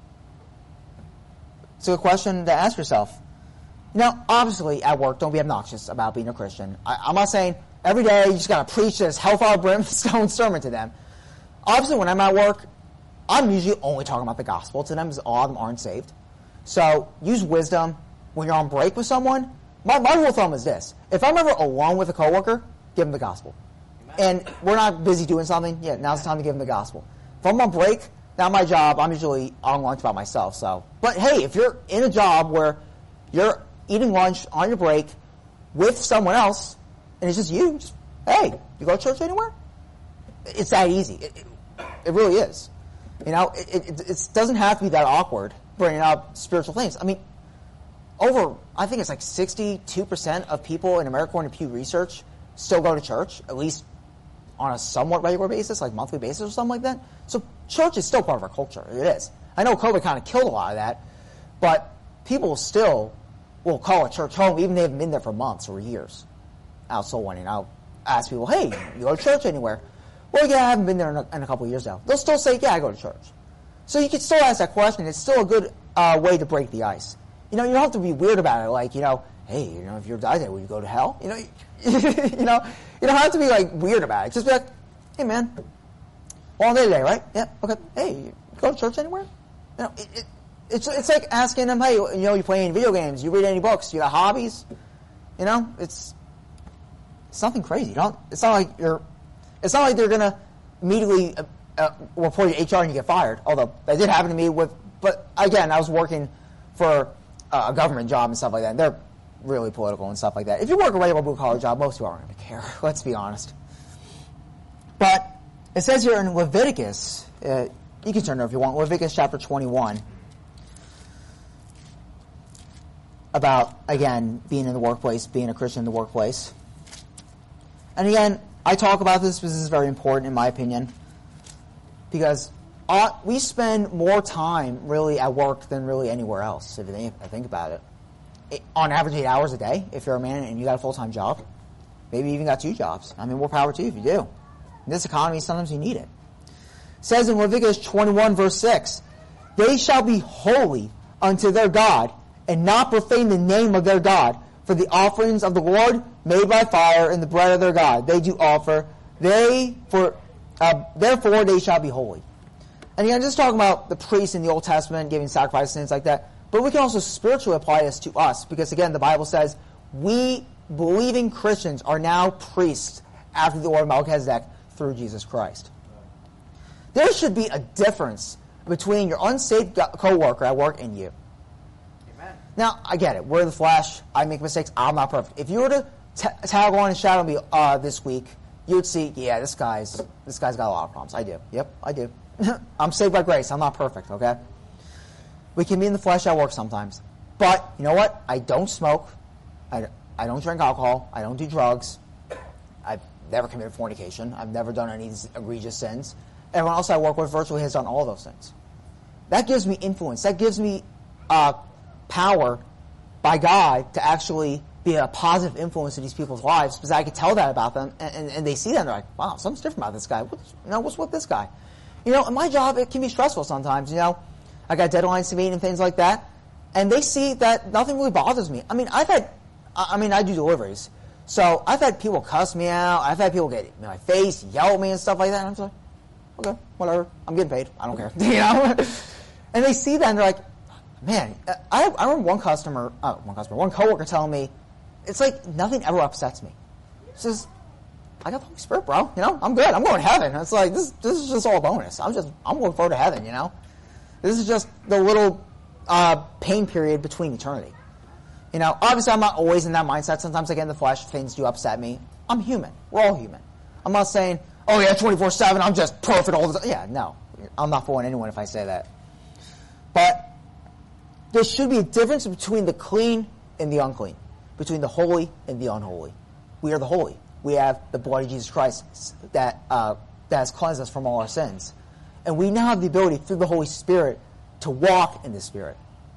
It's a good question to ask yourself. Now, obviously, at work, don't be obnoxious about being a Christian. I, I'm not saying every day you just got to preach this hellfire brimstone sermon to them. Obviously, when I'm at work, I'm usually only talking about the gospel to them because all of them aren't saved. So use wisdom. When you're on break with someone, my, my rule of thumb is this. If I'm ever alone with a coworker, give them the gospel. And we're not busy doing something, yeah, now's the time to give them the gospel. If I'm on break, not my job, I'm usually on lunch by myself. So, But hey, if you're in a job where you're eating lunch on your break with someone else, and it's just you, just, hey, you go to church anywhere? It's that easy. It, it, it really is. You know, it, it, it doesn't have to be that awkward bringing up spiritual things. I mean, over, I think it's like sixty-two percent of people in America, according to Pew Research, still go to church, at least on a somewhat regular basis, like monthly basis or something like that. So church is still part of our culture. It is. I know COVID kind of killed a lot of that, but people still will call a church home, even if they haven't been there for months or years. Out soul winning. I'll ask people, hey, you go to church anywhere? Well, yeah, I haven't been there in a, in a couple of years now. They'll still say, yeah, I go to church. So you can still ask that question. It's still a good uh, way to break the ice. You know, you don't have to be weird about it. Like, you know, hey, you know, if you're died there, will you go to hell? You know, you, you know, you don't have to be like weird about it. Just be like, hey, man, all day today, right? Yeah, okay. Hey, you go to church anywhere? You know, it, it, it's it's like asking them, hey, you know, you play any video games? You read any books? You got hobbies? You know, it's it's nothing crazy. You don't. It's not like you're. It's not like they're gonna immediately uh, uh, report you to H R and you get fired. Although that did happen to me with. But again, I was working for uh, a government job and stuff like that. And they're really political and stuff like that. If you work a regular blue collar job, most people aren't going to care. Let's be honest. But it says here in Leviticus, uh, you can turn there if you want, Leviticus chapter twenty-one, about, again, being in the workplace, being a Christian in the workplace. And again, I talk about this because this is very important in my opinion, because uh, we spend more time really at work than really anywhere else, if you think, if you think about it. it. On average, eight hours a day, if you're a man and you got a full-time job. Maybe you even got two jobs. I mean, more power to you if you do. In this economy, sometimes you need it. It says in Leviticus twenty-one, verse six, they shall be holy unto their God, and not profane the name of their God, for the offerings of the Lord made by fire and the bread of their God they do offer. They for Uh, therefore, they shall be holy. And again, just talking about the priests in the Old Testament giving sacrifices and things like that. But we can also spiritually apply this to us, because again, the Bible says we believing Christians are now priests after the order of Melchizedek through Jesus Christ. There should be a difference between your unsaved co-worker at work and you.
Amen.
Now, I get it. We're the flesh. I make mistakes. I'm not perfect. If you were to t- tag on and shadow me uh, this week, you would see, yeah, this guy's this guy's got a lot of problems. I do. Yep, I do. I'm saved by grace. I'm not perfect, okay? We can be in the flesh at work sometimes. But, you know what? I don't smoke. I, I don't drink alcohol. I don't do drugs. I've never committed fornication. I've never done any egregious sins. Everyone else I work with virtually has done all those things. That gives me influence. That gives me uh, power by God to actually be a positive influence in these people's lives, because I can tell that about them, and, and, and they see that and they're like, wow, something's different about this guy. What's, you know, what's with this guy? You know, in my job, it can be stressful sometimes, you know. I got deadlines to meet and things like that, and they see that nothing really bothers me. I mean, I've had, I mean, I do deliveries, so I've had people cuss me out. I've had people get in my face, yell at me and stuff like that, and I'm just like, okay, whatever. I'm getting paid. I don't care. You know? And they see that and they're like, man, I, I remember one customer, uh, one customer, one coworker telling me, it's like nothing ever upsets me. It's just, I got the Holy Spirit, bro. You know, I'm good. I'm going to heaven. It's like, this, this is just all a bonus. I'm just, I'm looking forward to heaven, you know? This is just the little uh, pain period between eternity. You know, obviously I'm not always in that mindset. Sometimes I get in the flesh, things do upset me. I'm human. We're all human. I'm not saying, oh yeah, twenty-four seven, I'm just perfect all the time. Yeah, no. I'm not fooling anyone if I say that. But there should be a difference between the clean and the unclean, between the holy and the unholy. We are the holy. We have the blood of Jesus Christ that uh, that has cleansed us from all our sins. And we now have the ability through the Holy Spirit to walk in the Spirit.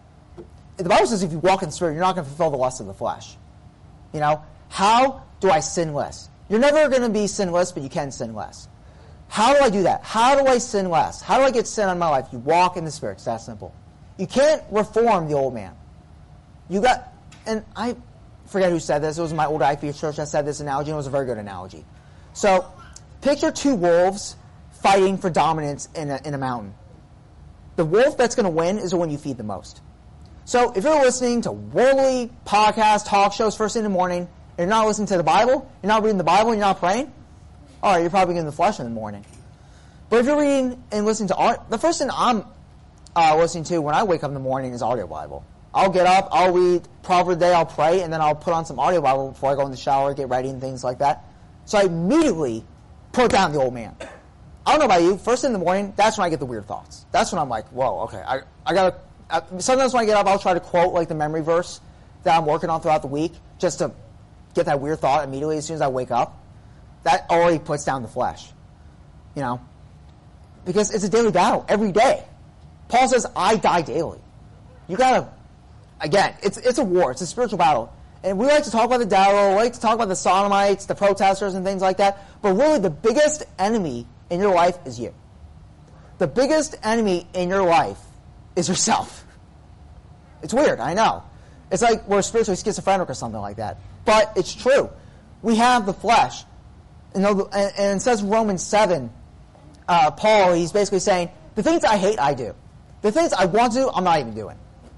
The Bible says if you walk in the Spirit, you're not going to fulfill the lust of the flesh. You know, how do I sin less? You're never going to be sinless, but you can sin less. How do I do that? How do I sin less? How do I get sin out of my life? You walk in the Spirit. It's that simple. You can't reform the old man. You got, and I forget who said this. It was my old I P church that said this analogy, and it was a very good analogy. So, picture two wolves fighting for dominance in a, in a mountain. The wolf that's going to win is the one you feed the most. So, if you're listening to worldly podcasts, talk shows first thing in the morning, and you're not listening to the Bible, you're not reading the Bible, and you're not praying, all right, you're probably getting the flesh in the morning. But if you're reading and listening to art, the first thing I'm uh, listening to when I wake up in the morning is audio Bible. I'll get up, I'll read Proverbs of the Day, I'll pray, and then I'll put on some audio Bible before I go in the shower, get ready, and things like that. So I immediately put down the old man. I don't know about you, first thing in the morning, that's when I get the weird thoughts. That's when I'm like, whoa, okay, I, I gotta, I, sometimes when I get up, I'll try to quote like the memory verse that I'm working on throughout the week, just to get that weird thought immediately as soon as I wake up. That already puts down the flesh. You know? Because it's a daily battle, every day. Paul says, I die daily. You gotta, again, it's it's a war, it's a spiritual battle. And we like to talk about the devil, we like to talk about the sodomites, the protesters and things like that, but really the biggest enemy in your life is you. The biggest enemy in your life is yourself. It's weird, I know. It's like we're spiritually schizophrenic or something like that. But it's true. We have the flesh. And, and it says in Romans seven, uh, Paul, he's basically saying, the things I hate, I do. The things I want to do, I'm not even doing.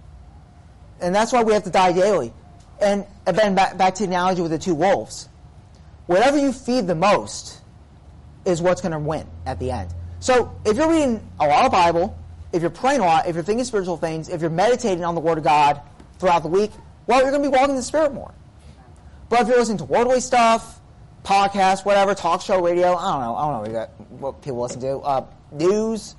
And that's why we have to die daily. And, and then back, back to the analogy with the two wolves. Whatever you feed the most is what's going to win at the end. So if you're reading a lot of Bible, if you're praying a lot, if you're thinking spiritual things, if you're meditating on the Word of God throughout the week, well, you're going to be walking in the Spirit more. But if you're listening to worldly stuff, podcasts, whatever, talk show, radio, I don't know, I don't know what people listen to, uh, news,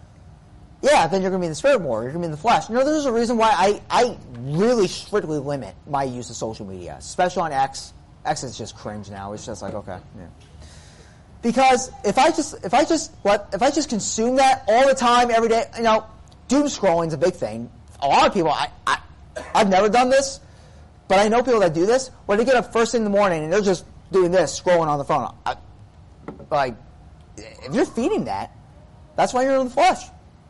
yeah, then you're going to be in the Spirit more, you're going to be in the flesh. You know, there's a reason why I, I really strictly limit my use of social media, especially on X. X is just cringe now, it's just like, okay, yeah. Because if I just, if I just, what, if I just consume that all the time, every day, you know, doom scrolling is a big thing. A lot of people, I, I, I've never done this, but I know people that do this, where they get up first thing in the morning and they're just doing this, scrolling on the phone. I, like, if you're feeding that, that's why you're in the flesh.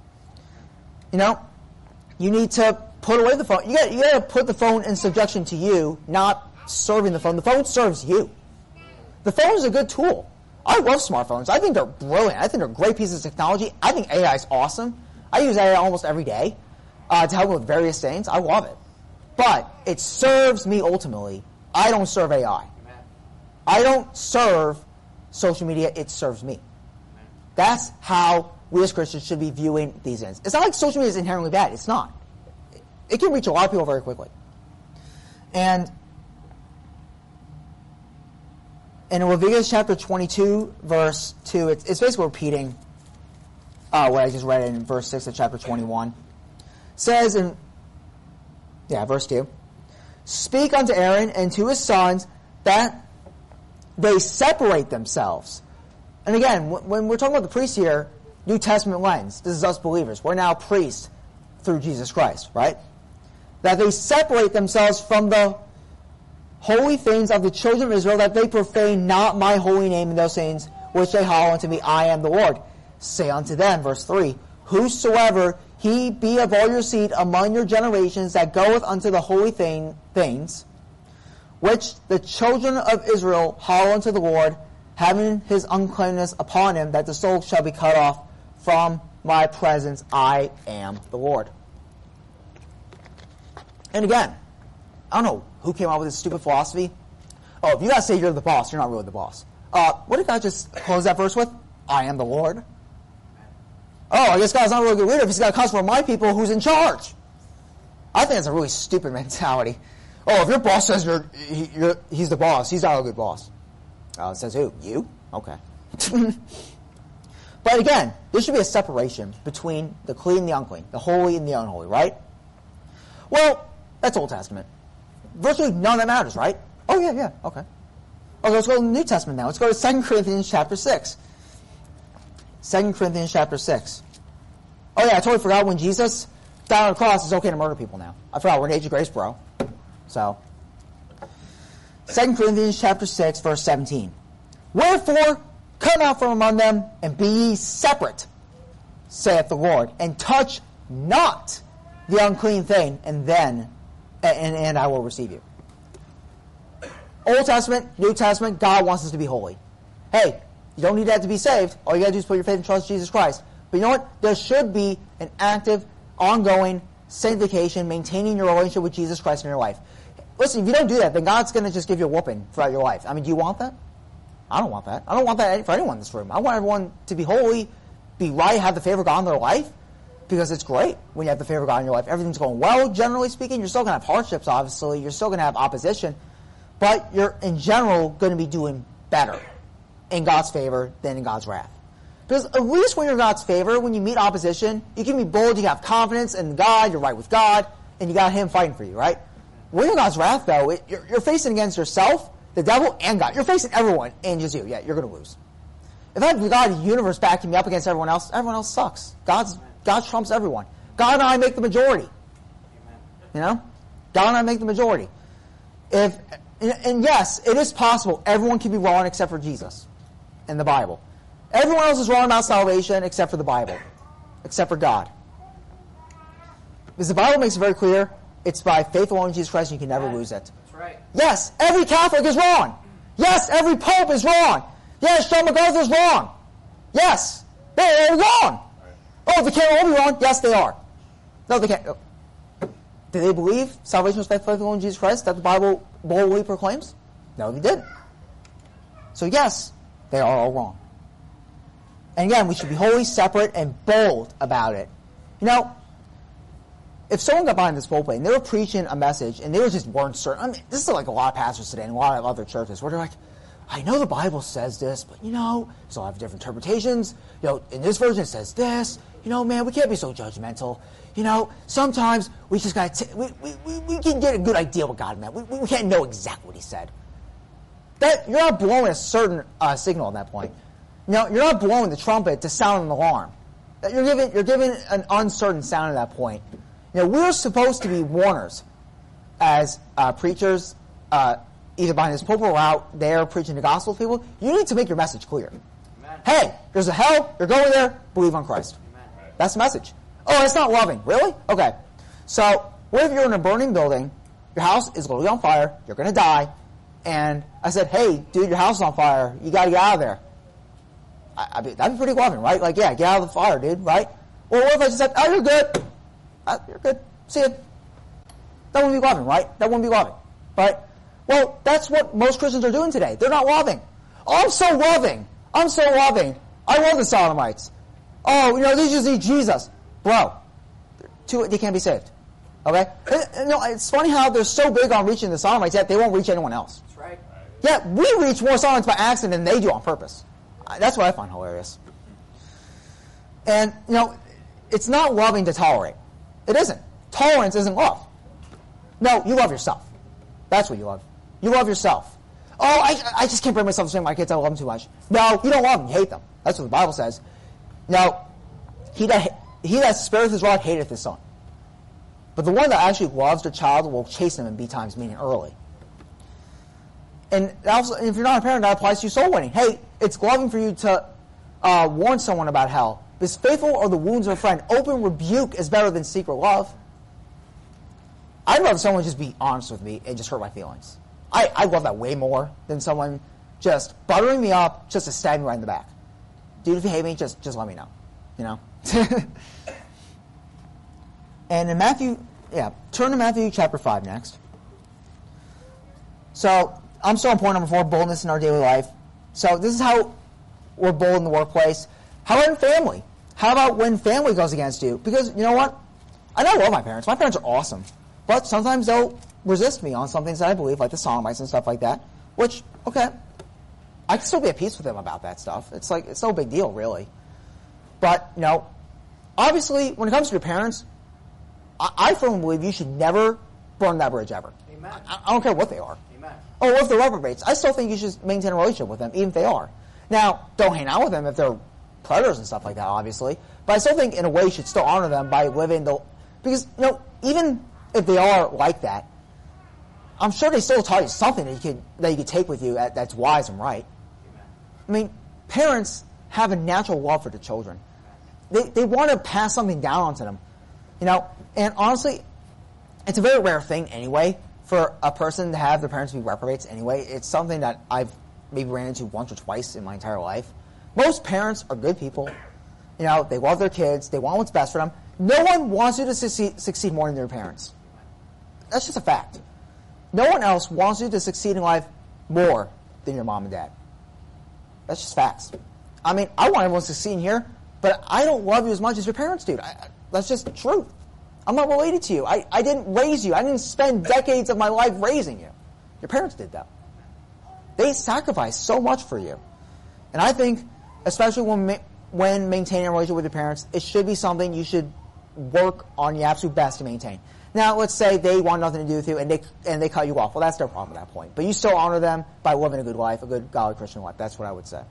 You know, you need to put away the phone. You got, you got to put the phone in subjection to you, not serving the phone. The phone serves you. The phone is a good tool. I love smartphones. I think they're brilliant. I think they're great pieces of technology. I think A I is awesome. I use A I almost every day uh, to help me with various things. I love it. But it serves me ultimately. I don't serve A I. I don't serve social media. It serves me. That's how we as Christians should be viewing these ends. It's not like social media is inherently bad. It's not. It can reach a lot of people very quickly. And in Leviticus chapter twenty-two, verse two, it's, it's basically repeating uh, what I just read in verse six of chapter twenty-one. It says in, yeah, verse two, "Speak unto Aaron and to his sons that they separate themselves." And again, when we're talking about the priests here, New Testament lens, this is us believers. We're now priests through Jesus Christ, right? That they separate themselves from the holy things of the children of Israel, that they profane not my holy name in those things which they hallow unto me. I am the Lord. Say unto them, verse three, "Whosoever he be of all your seed among your generations that goeth unto the holy thing, things, which the children of Israel hallow unto the Lord, having his uncleanness upon him, that the soul shall be cut off from my presence. I am the Lord." And again, I don't know who came up with this stupid philosophy. Oh, if you guys say you're the boss, you're not really the boss. Uh, what did God just close that verse with? I am the Lord. Oh, I guess God's not a really good leader if he's got to come from my people who's in charge. I think that's a really stupid mentality. Oh, if your boss says you're, he, you're he's the boss, he's not a good boss. Uh, says who? You? Okay. But again, there should be a separation between the clean and the unclean, the holy and the unholy, right? Well, that's Old Testament. Virtually none of that matters, right? Oh, yeah, yeah, okay. Okay, let's go to the New Testament now. Let's go to Second Corinthians chapter six. Second Corinthians chapter six. Oh, yeah, I totally forgot when Jesus died on the cross, it's okay to murder people now. I forgot, we're in Age of Grace, bro. So, Second Corinthians chapter six, verse seventeen. "Wherefore, come out from among them, and be ye separate, saith the Lord, and touch not the unclean thing, and then, and, and I will receive you." Old Testament, New Testament, God wants us to be holy. Hey, you don't need that to be saved. All you got to do is put your faith and trust in Jesus Christ. But you know what? There should be an active, ongoing sanctification, maintaining your relationship with Jesus Christ in your life. Listen, if you don't do that, then God's going to just give you a whooping throughout your life. I mean, do you want that? I don't want that. I don't want that for anyone in this room. I want everyone to be holy, be right, have the favor of God in their life, because it's great when you have the favor of God in your life. Everything's going well, generally speaking. You're still going to have hardships, obviously. You're still going to have opposition. But you're, in general, going to be doing better in God's favor than in God's wrath. Because at least when you're in God's favor, when you meet opposition, you can be bold, you have confidence in God, you're right with God, and you got Him fighting for you, right? When you're in God's wrath, though, it, you're, you're facing against yourself, the devil, and God. You're facing everyone, and just you. Yeah, you're going to lose. If I have God, the universe backing me up against everyone else, everyone else sucks. God's God trumps everyone. God and I make the majority. You know? God and I make the majority. If and, and yes, it is possible everyone can be wrong except for Jesus and the Bible. Everyone else is wrong about salvation except for the Bible, except for God. Because the Bible makes it very clear, it's by faith alone in Jesus Christ, and you can never lose it.
That's right.
Yes, every Catholic is wrong. Yes, every Pope is wrong. Yes, John MacArthur is wrong. Yes, they're wrong. Oh, they can't all be wrong. Yes, they are. No, they can't. Did they believe salvation was by faith alone in Jesus Christ, that the Bible boldly proclaims? No, they didn't. So yes, they are all wrong. And again, we should be wholly separate and bold about it. You know, if someone got behind this pulpit and they were preaching a message and they were just weren't certain, I mean, this is like a lot of pastors today and a lot of other churches where they're like, I know the Bible says this, but you know, there's a lot of different interpretations. You know, in this version it says this. You know, man, we can't be so judgmental. You know, sometimes we just got to, we, we, we can get a good idea what God meant. We, we can't know exactly what He said. That you're not blowing a certain uh, signal at that point. You know, you're not blowing the trumpet to sound an alarm. You're giving you're giving an uncertain sound at that point. You know, we're supposed to be warners as uh, preachers, uh, either behind this pulpit or out there preaching the gospel to people. You need to make your message clear. Amen. Hey, there's a hell. You're going there. Believe on Christ. Amen. That's the message. Oh, that's not loving. Really? Okay. So, what if you're in a burning building, your house is literally on fire, you're going to die, and I said, hey, dude, your house is on fire, you got to get out of there. I, I mean, that'd be pretty loving, right? Like, yeah, get out of the fire, dude, right? Or what if I just said, oh, you're good. Uh, you're good. See ya. That wouldn't be loving, right? That wouldn't be loving, right? Well, that's what most Christians are doing today. They're not loving. Oh, I'm so loving. I'm so loving. I love the Sodomites. Oh, you know, they just need Jesus. Bro, two, they can't be saved. Okay? You know, it's funny how they're so big on reaching the Sodomites, yet they won't reach anyone else.
That's right.
Yeah, we reach more Sodomites by accident than they do on purpose. That's what I find hilarious. And, you know, it's not loving to tolerate. It isn't. Tolerance isn't love. No, you love yourself. That's what you love. You love yourself. Oh, I, I just can't bring myself to say my kids I love them too much. No, you don't love them. You hate them. That's what the Bible says. Now, he that, he that spareth his rod hateth his son. But the one that actually loves their child will chasten them in betimes, meaning early. And also, if you're not a parent, that applies to you soul winning. Hey, it's loving for you to uh, warn someone about hell. Because faithful are the wounds of a friend. Open rebuke is better than secret love. I'd rather someone just be honest with me and just hurt my feelings. I, I love that way more than someone just buttering me up just to stab me right in the back. Dude, if you hate me, just, just let me know. You know? And in Matthew, yeah, turn to Matthew chapter five next. So, I'm still on point number four, boldness in our daily life. So, this is how we're bold in the workplace. How about in family? How about when family goes against you? Because, you know what? I know I love my parents. My parents are awesome. But sometimes they'll resist me on some things that I believe, like the Sodomites and stuff like that. Which, okay, I can still be at peace with them about that stuff. It's like, it's no big deal, really. But, you know, obviously, when it comes to your parents, I, I firmly believe you should never burn that bridge ever.
Amen.
I, I don't care what they are.
Amen.
Or if they're reprobates. I still think you should maintain a relationship with them, even if they are. Now, don't hang out with them if they're predators and stuff like that, obviously. But I still think, in a way, you should still honor them by living the... Because, you know, even if they are like that, I'm sure they still taught you something that you could that you could take with you at, that's wise and right. I mean, parents have a natural love for the children. They they want to pass something down onto them, you know. And honestly, it's a very rare thing anyway for a person to have their parents be reprobates. Anyway, it's something that I've maybe ran into once or twice in my entire life. Most parents are good people. You know, they love their kids. They want what's best for them. No one wants you to succeed, succeed more than their parents. That's just a fact. No one else wants you to succeed in life more than your mom and dad. That's just facts. I mean, I want everyone to succeed here, but I don't love you as much as your parents do. I, I, that's just the truth. I'm not related to you. I, I didn't raise you. I didn't spend decades of my life raising you. Your parents did that. They sacrificed so much for you. And I think, especially when ma- when maintaining a relationship with your parents, it should be something you should work on your absolute best to maintain. Now, let's say they want nothing to do with you and they and they cut you off. Well, that's their problem at that point. But you still honor them by living a good life, a good, godly Christian life. That's what I would say.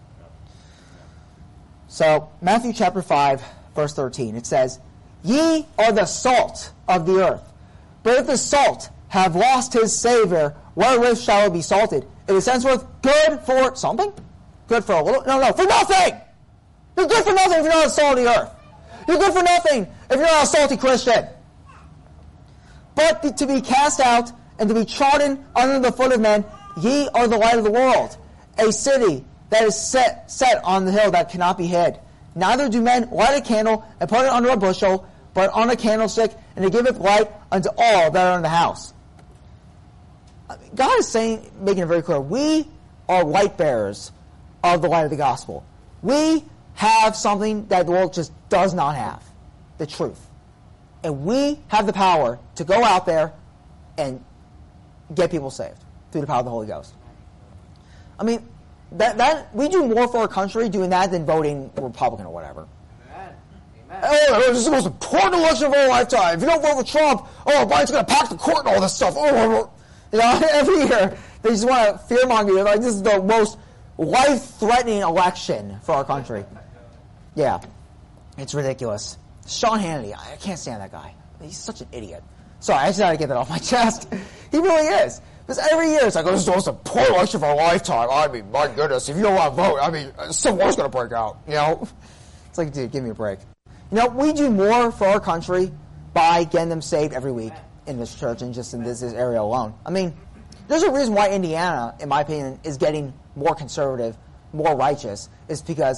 So, Matthew chapter five, verse thirteen, it says, "Ye are the salt of the earth. But if the salt have lost his savor, wherewith shall it be salted? It is henceforth good for something? Good for a little? No, no, for nothing! You're good for nothing if you're not the salt of the earth. You're good for nothing if you're not a salty Christian. But to be cast out and to be trodden under the foot of men, ye are the light of the world. A city that is set, set on the hill that cannot be hid. Neither do men light a candle and put it under a bushel, but on a candlestick, and it giveth light unto all that are in the house." God is saying, making it very clear, we are light bearers of the light of the gospel. We have something that the world just does not have, the truth. And we have the power to go out there and get people saved through the power of the Holy Ghost. I mean, that that we do more for our country doing that than voting Republican or whatever.
Amen. Amen.
Oh, this is the most important election of our lifetime. If you don't vote for Trump, oh, Biden's going to pack the court and all this stuff. Oh, you know, every year they just want to fearmonger you. Like, this is the most life-threatening election for our country. Yeah, it's ridiculous. Sean Hannity, I can't stand that guy. He's such an idiot. Sorry, I just had to get that off my chest. He really is. Because every year it's like, oh, this is the most important election of our lifetime. I mean, my goodness, if you don't want to vote, I mean, civil war's going to break out, you know? It's like, dude, give me a break. You know, we do more for our country by getting them saved every week in this church and just in this, this area alone. I mean, there's a reason why Indiana, in my opinion, is getting more conservative, more righteous, is because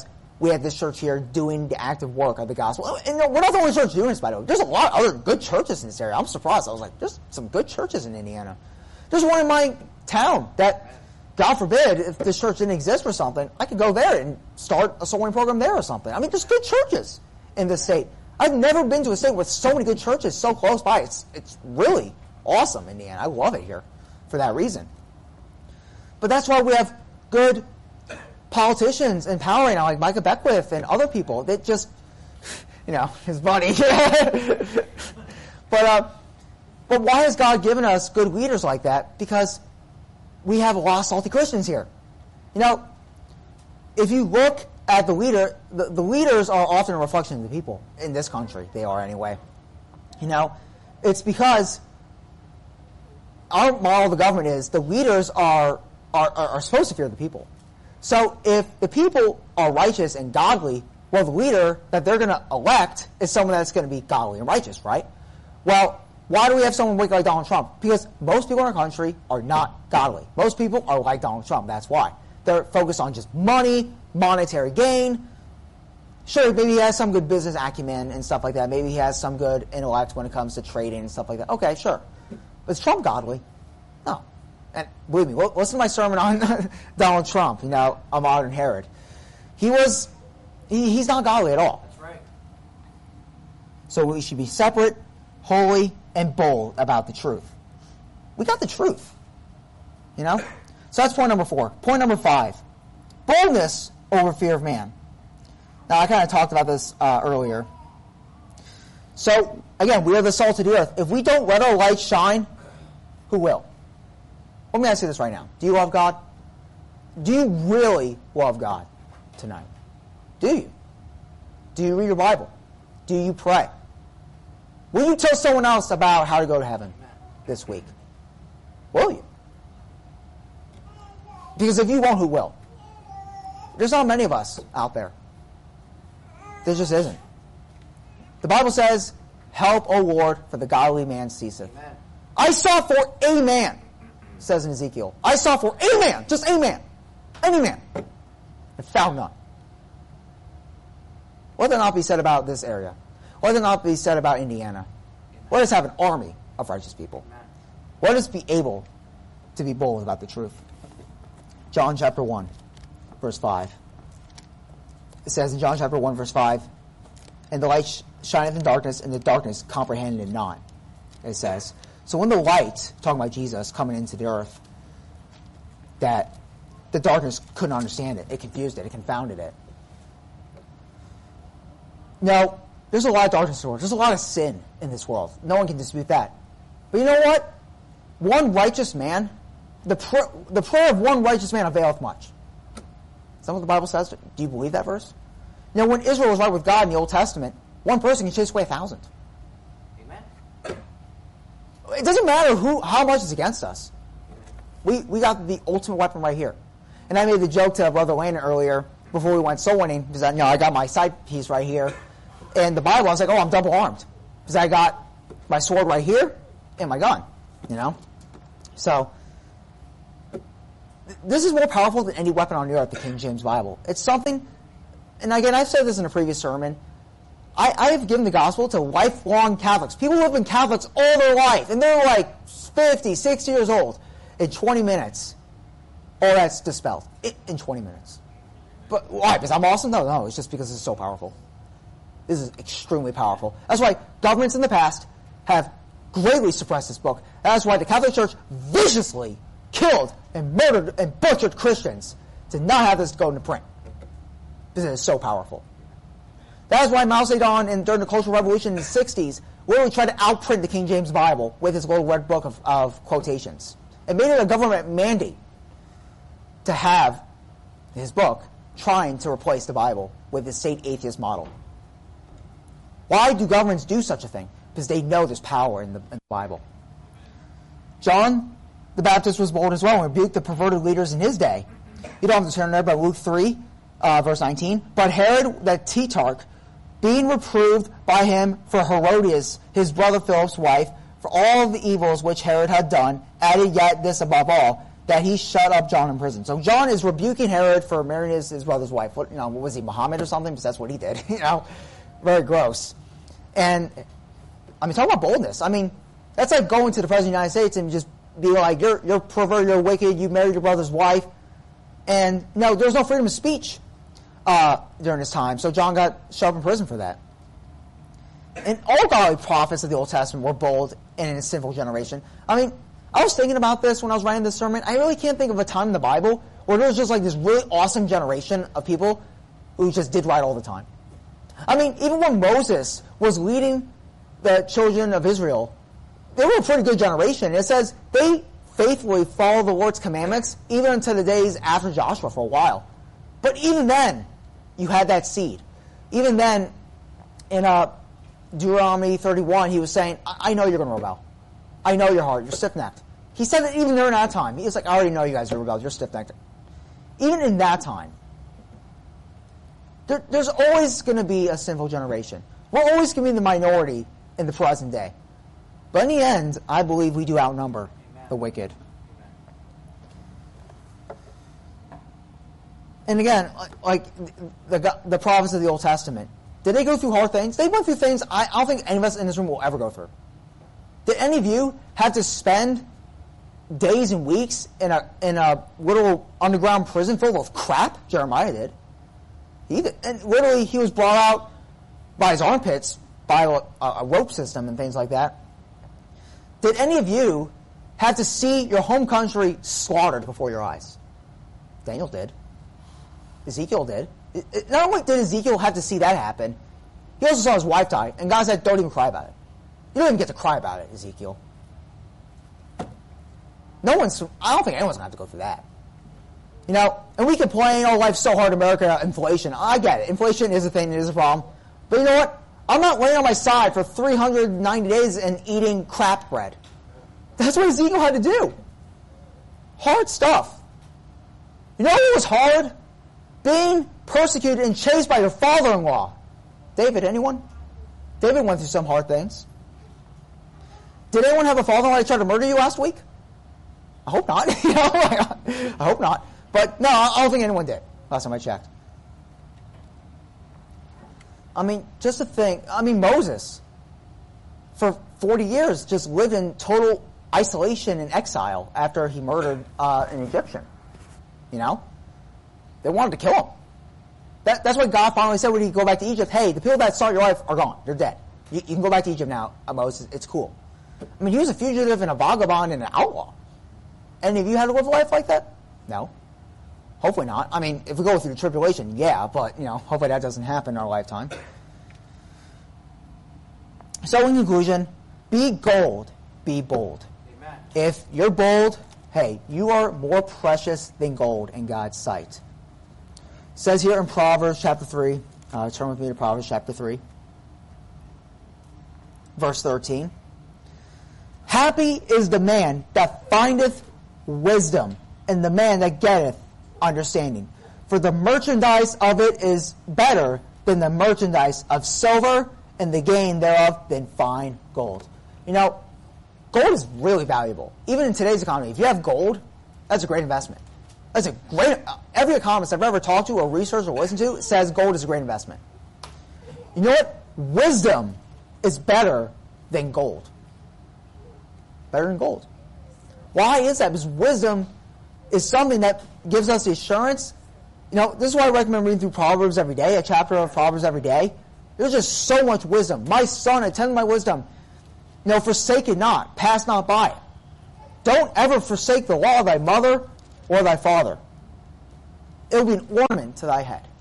we have this church here doing the active work of the gospel. And you know, we're not the only church doing this, by the way. There's a lot of other good churches in this area. I'm surprised. I was like, there's some good churches in Indiana. There's one in my town that, God forbid, if this church didn't exist or something, I could go there and start a soul winning program there or something. I mean, there's good churches in this state. I've never been to a state with so many good churches so close by. It's it's really awesome, Indiana. I love it here for that reason. But that's why we have good politicians in power right now, like Micah Beckwith and other people that just, you know, his buddy. but uh, but why has God given us good leaders like that? Because we have a lot of salty Christians here. You know, if you look at the leader, the, the leaders are often a reflection of the people in this country. They are anyway. You know, it's because our model of the government is the leaders are are, are, are supposed to fear the people. So if the people are righteous and godly, well, the leader that they're going to elect is someone that's going to be godly and righteous, right? Well, why do we have someone like Donald Trump? Because most people in our country are not godly. Most people are like Donald Trump. That's why. They're focused on just money, monetary gain. Sure, maybe he has some good business acumen and stuff like that. Maybe he has some good intellect when it comes to trading and stuff like that. Okay, sure. But is Trump godly? No. And believe me, listen to my sermon on Donald Trump, you know, a modern Herod. He was, he, he's not godly at all.
That's right.
So we should be separate, holy, and bold about the truth. We got the truth. You know? So that's point number four. Point number five. Boldness over fear of man. Now, I kind of talked about this uh, earlier. So, again, we are the salt of the earth. If we don't let our light shine, who will? Let me ask you this right now. Do you love God? Do you really love God tonight? Do you? Do you read your Bible? Do you pray? Will you tell someone else about how to go to heaven this week? Will you? Because if you won't, who will? There's not many of us out there. There just isn't. The Bible says, help, O Lord, for the godly man ceaseth. Amen. I sought for a man, says in Ezekiel. I sought for a man, just a man, any man, and found none. Let that not be said about this area. Let that not be said about Indiana. Let us have an army of righteous people. Let us be able to be bold about the truth. John chapter one, verse five. It says in John chapter one, verse five, and the light sh- shineth in darkness, and the darkness comprehended it not. It says. So when the light, talking about Jesus coming into the earth, that the darkness couldn't understand it. It confused it. It confounded it. Now, there's a lot of darkness in the world. There's a lot of sin in this world. No one can dispute that. But you know what? One righteous man, the, pr- the prayer of one righteous man availeth much. Is that what the Bible says? Do you believe that verse? Now, when Israel was right with God in the Old Testament, one person can chase away a thousand.
Amen.
It doesn't matter who, how much is against us. We we got the ultimate weapon right here. And I made the joke to Brother Landon earlier before we went soul winning, because I, you know, I got my side piece right here. And the Bible, I was like, oh, I'm double armed. Because I got my sword right here and my gun. You know? So, this is more powerful than any weapon on the earth, the King James Bible. It's something, and again, I've said this in a previous sermon, I, I have given the gospel to lifelong Catholics. People who have been Catholics all their life, and they're like fifty, sixty years old. In twenty minutes, all that's dispelled. In, in twenty minutes. But why? Because I'm awesome? No, no, it's just because it's so powerful. This is extremely powerful. That's why governments in the past have greatly suppressed this book. That's why the Catholic Church viciously killed and murdered and butchered Christians to not have this go into print. This is so powerful. That's why Mao Zedong, and during the Cultural Revolution in the sixties, literally tried to outprint the King James Bible with his little red book of, of quotations. It made it a government mandate to have his book trying to replace the Bible with the state atheist model. Why do governments do such a thing? Because they know there's power in the, in the Bible. John the Baptist was bold as well and rebuked the perverted leaders in his day. You don't have to turn there, but Luke three, uh, verse nineteen. But Herod the Tetrarch, being reproved by him for Herodias, his brother Philip's wife, for all the evils which Herod had done, added yet this above all, that that he shut up John in prison. So John is rebuking Herod for marrying his, his brother's wife. What, you know, what was he, Muhammad or something? Because that's what he did. You know, very gross. And I mean, talk about boldness. I mean, that's like going to the president of the United States and just be like, "You're you're perverted, you're wicked, you married your brother's wife," and no, there's no freedom of speech uh, during this time. So John got shut up in prison for that. And all godly prophets of the Old Testament were bold in a sinful generation. I mean, I was thinking about this when I was writing this sermon. I really can't think of a time in the Bible where there was just like this really awesome generation of people who just did right all the time. I mean, even when Moses was leading the children of Israel, they were a pretty good generation. It says they faithfully followed the Lord's commandments even until the days after Joshua for a while. But even then, you had that seed. Even then, in uh, Deuteronomy thirty-one, he was saying, I, I know you're going to rebel. I know your heart. You're stiff-necked. He said it even during that time. He was like, I already know you guys are rebels. You're stiff-necked. Even in that time, there, there's always going to be a sinful generation. We're always going to be in the minority in the present day. But in the end, I believe we do outnumber Amen. the wicked. Amen. And again, like the, the prophets of the Old Testament, did they go through hard things? They went through things I, I don't think any of us in this room will ever go through. Did any of you have to spend days and weeks in a in a little underground prison full of crap? Jeremiah did. He did. And literally, he was brought out by his armpits by a, a rope system and things like that. Did any of you have to see your home country slaughtered before your eyes? Daniel did. Ezekiel did. It, it, not only did Ezekiel have to see that happen, he also saw his wife die, and God said, don't even cry about it. You don't even get to cry about it, Ezekiel. No one's, I don't think anyone's going to have to go through that. You know, and we complain, oh, life's so hard in America, inflation. I get it. Inflation is a thing, it is a problem. But you know what? I'm not laying on my side for three hundred ninety days and eating crap bread. That's what Ezekiel had to do. Hard stuff. You know what was hard? Being persecuted and chased by your father-in-law. David, anyone? David went through some hard things. Did anyone have a father-in-law that tried to murder you last week? I hope not. You know, I hope not. But no, I don't think anyone did last time I checked. I mean, just to think, I mean, Moses, for forty years, just lived in total isolation and exile after he murdered uh, an Egyptian. You know? They wanted to kill him. That, that's why God finally said when he go back to Egypt, hey, the people that start your life are gone. They're dead. You, you can go back to Egypt now, uh, Moses. It's cool. I mean, he was a fugitive and a vagabond and an outlaw. Any of you had to live a life like that? No. Hopefully not. I mean, if we go through the tribulation, yeah, but, you know, hopefully that doesn't happen in our lifetime. So, in conclusion, be gold, be bold. Amen. If you're bold, hey, you are more precious than gold in God's sight. It says here in Proverbs chapter three, uh, turn with me to Proverbs chapter three, verse thirteen. Happy is the man that findeth wisdom, and the man that getteth understanding. For the merchandise of it is better than the merchandise of silver, and the gain thereof than fine gold. You know, gold is really valuable. Even in today's economy, if you have gold, that's a great investment. That's a great, every economist I've ever talked to or researched or listened to says gold is a great investment. You know what? Wisdom is better than gold. Better than gold. Why is that? Because wisdom is something that gives us the assurance. You know, this is why I recommend reading through Proverbs every day, a chapter of Proverbs every day. There's just so much wisdom. My son, attend my wisdom. You know, forsake it not, pass not by it. Don't ever forsake the law of thy mother or thy father. It will be an ornament to thy head.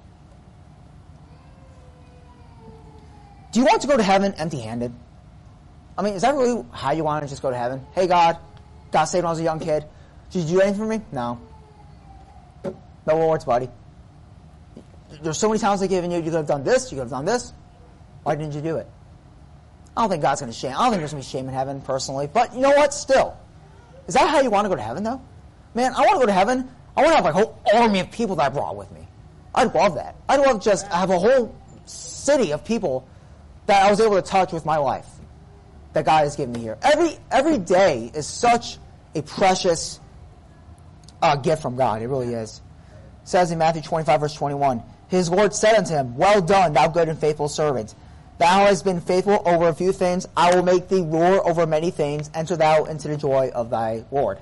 Do you want to go to heaven empty-handed? I mean, is that really how you want to just go to heaven? Hey, God, got saved when I was a young kid. Did you do anything for me? No. No rewards, buddy. There's so many times they've given you, you could have done this, you could have done this. Why didn't you do it? I don't think God's going to shame. I don't think there's going to be shame in heaven, personally. But you know what? Still. Is that how you want to go to heaven, though? Man, I want to go to heaven. I want to have like a whole army of people that I brought with me. I'd love that. I'd love just have a whole city of people that I was able to touch with my life that God has given me here. Every every day is such a precious a gift from God. It really is. It says in Matthew twenty-five, verse twenty-one, his Lord said unto him, well done, thou good and faithful servant. Thou hast been faithful over a few things. I will make thee ruler over many things. Enter thou into the joy of thy Lord.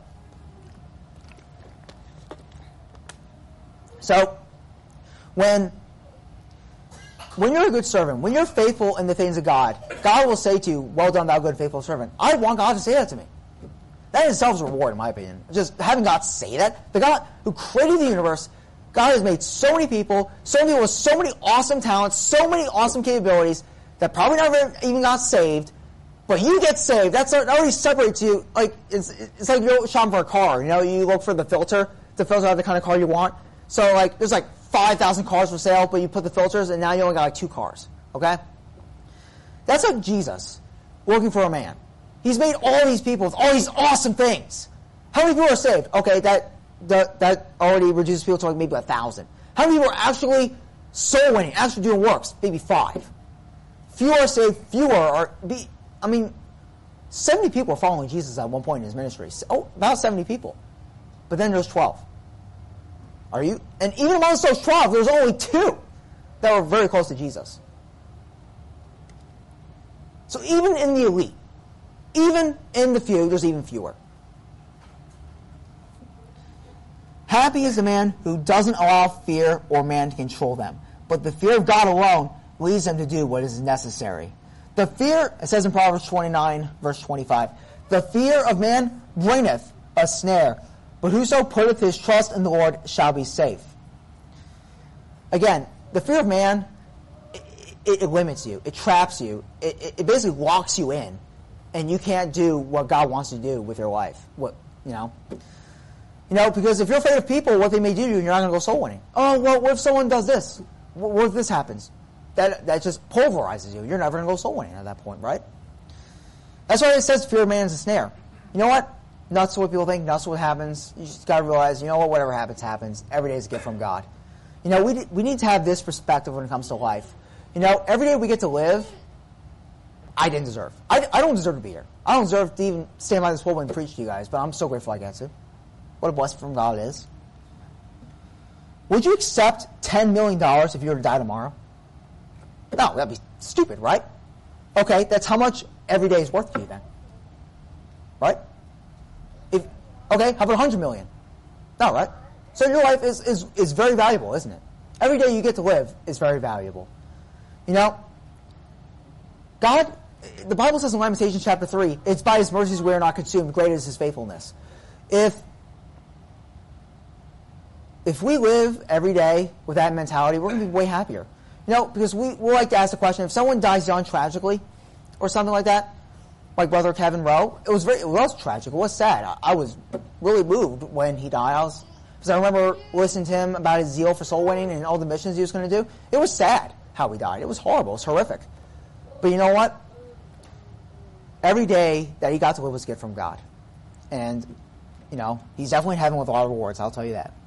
So, when, when you're a good servant, when you're faithful in the things of God, God will say to you, well done, thou good and faithful servant. I want God to say that to me. That in itself is a reward, in my opinion. Just having God say that. The God who created the universe, God has made so many people, so many people with so many awesome talents, so many awesome capabilities, that probably never even got saved, but you get saved. That's that already separates you. Like it's it's like you're shopping for a car. You know, you look for the filter to filter out the kind of car you want. So like there's like five thousand cars for sale, but you put the filters, and now you only got like two cars. Okay, that's like Jesus looking for a man. He's made all these people with all these awesome things. How many people are saved? Okay, that that that already reduces people to like maybe a thousand. How many people are actually soul winning, actually doing works? Maybe five. Fewer are saved, fewer are, be, I mean, seventy people were following Jesus at one point in his ministry. Oh, about seventy people. But then there's twelve. Are you? And even amongst those twelve, there's only two that were very close to Jesus. So even in the elite, even in the few, there's even fewer. Happy is the man who doesn't allow fear or man to control them, but the fear of God alone leads them to do what is necessary. The fear, it says in Proverbs twenty-nine, verse twenty-five, the fear of man bringeth a snare, but whoso putteth his trust in the Lord shall be safe. Again, the fear of man, it, it, it limits you. It traps you. It, it, it basically locks you in, and you can't do what God wants you to do with your life. What, you know? You know, because if you're afraid of people, what they may do to you, you're not going to go soul winning. Oh, well, what if someone does this? What, what if this happens? That that just pulverizes you. You're never going to go soul winning at that point, right? That's why it says fear of man is a snare. You know what? Nuts what people think. Nuts what happens. You just got to realize, you know what? Whatever happens, happens. Every day is a gift from God. You know, we we need to have this perspective when it comes to life. You know, every day we get to live, I didn't deserve. I, I don't deserve to be here. I don't deserve to even stand by this pulpit and preach to you guys, but I'm so grateful I get to. What a blessing from God it is. Would you accept ten million dollars if you were to die tomorrow? No, that'd be stupid, right? Okay, that's how much every day is worth to you then. Right? If okay, how about one hundred million dollars? No, right? So your life is, is, is very valuable, isn't it? Every day you get to live is very valuable. You know, God, the Bible says in Lamentations chapter three, it's by his mercies we are not consumed, great is his faithfulness. If if we live every day with that mentality, we're going to be way happier. You know, because we, we like to ask the question, if someone dies young tragically, or something like that, like Brother Kevin Rowe, it was very, it was tragic, it was sad. I, I was really moved when he died. I was, because I remember listening to him about his zeal for soul winning and all the missions he was going to do. It was sad how he died. It was horrible. It was horrific. But you know what? Every day that he got to live was a gift from God. And, you know, he's definitely in heaven with a lot of rewards, I'll tell you that.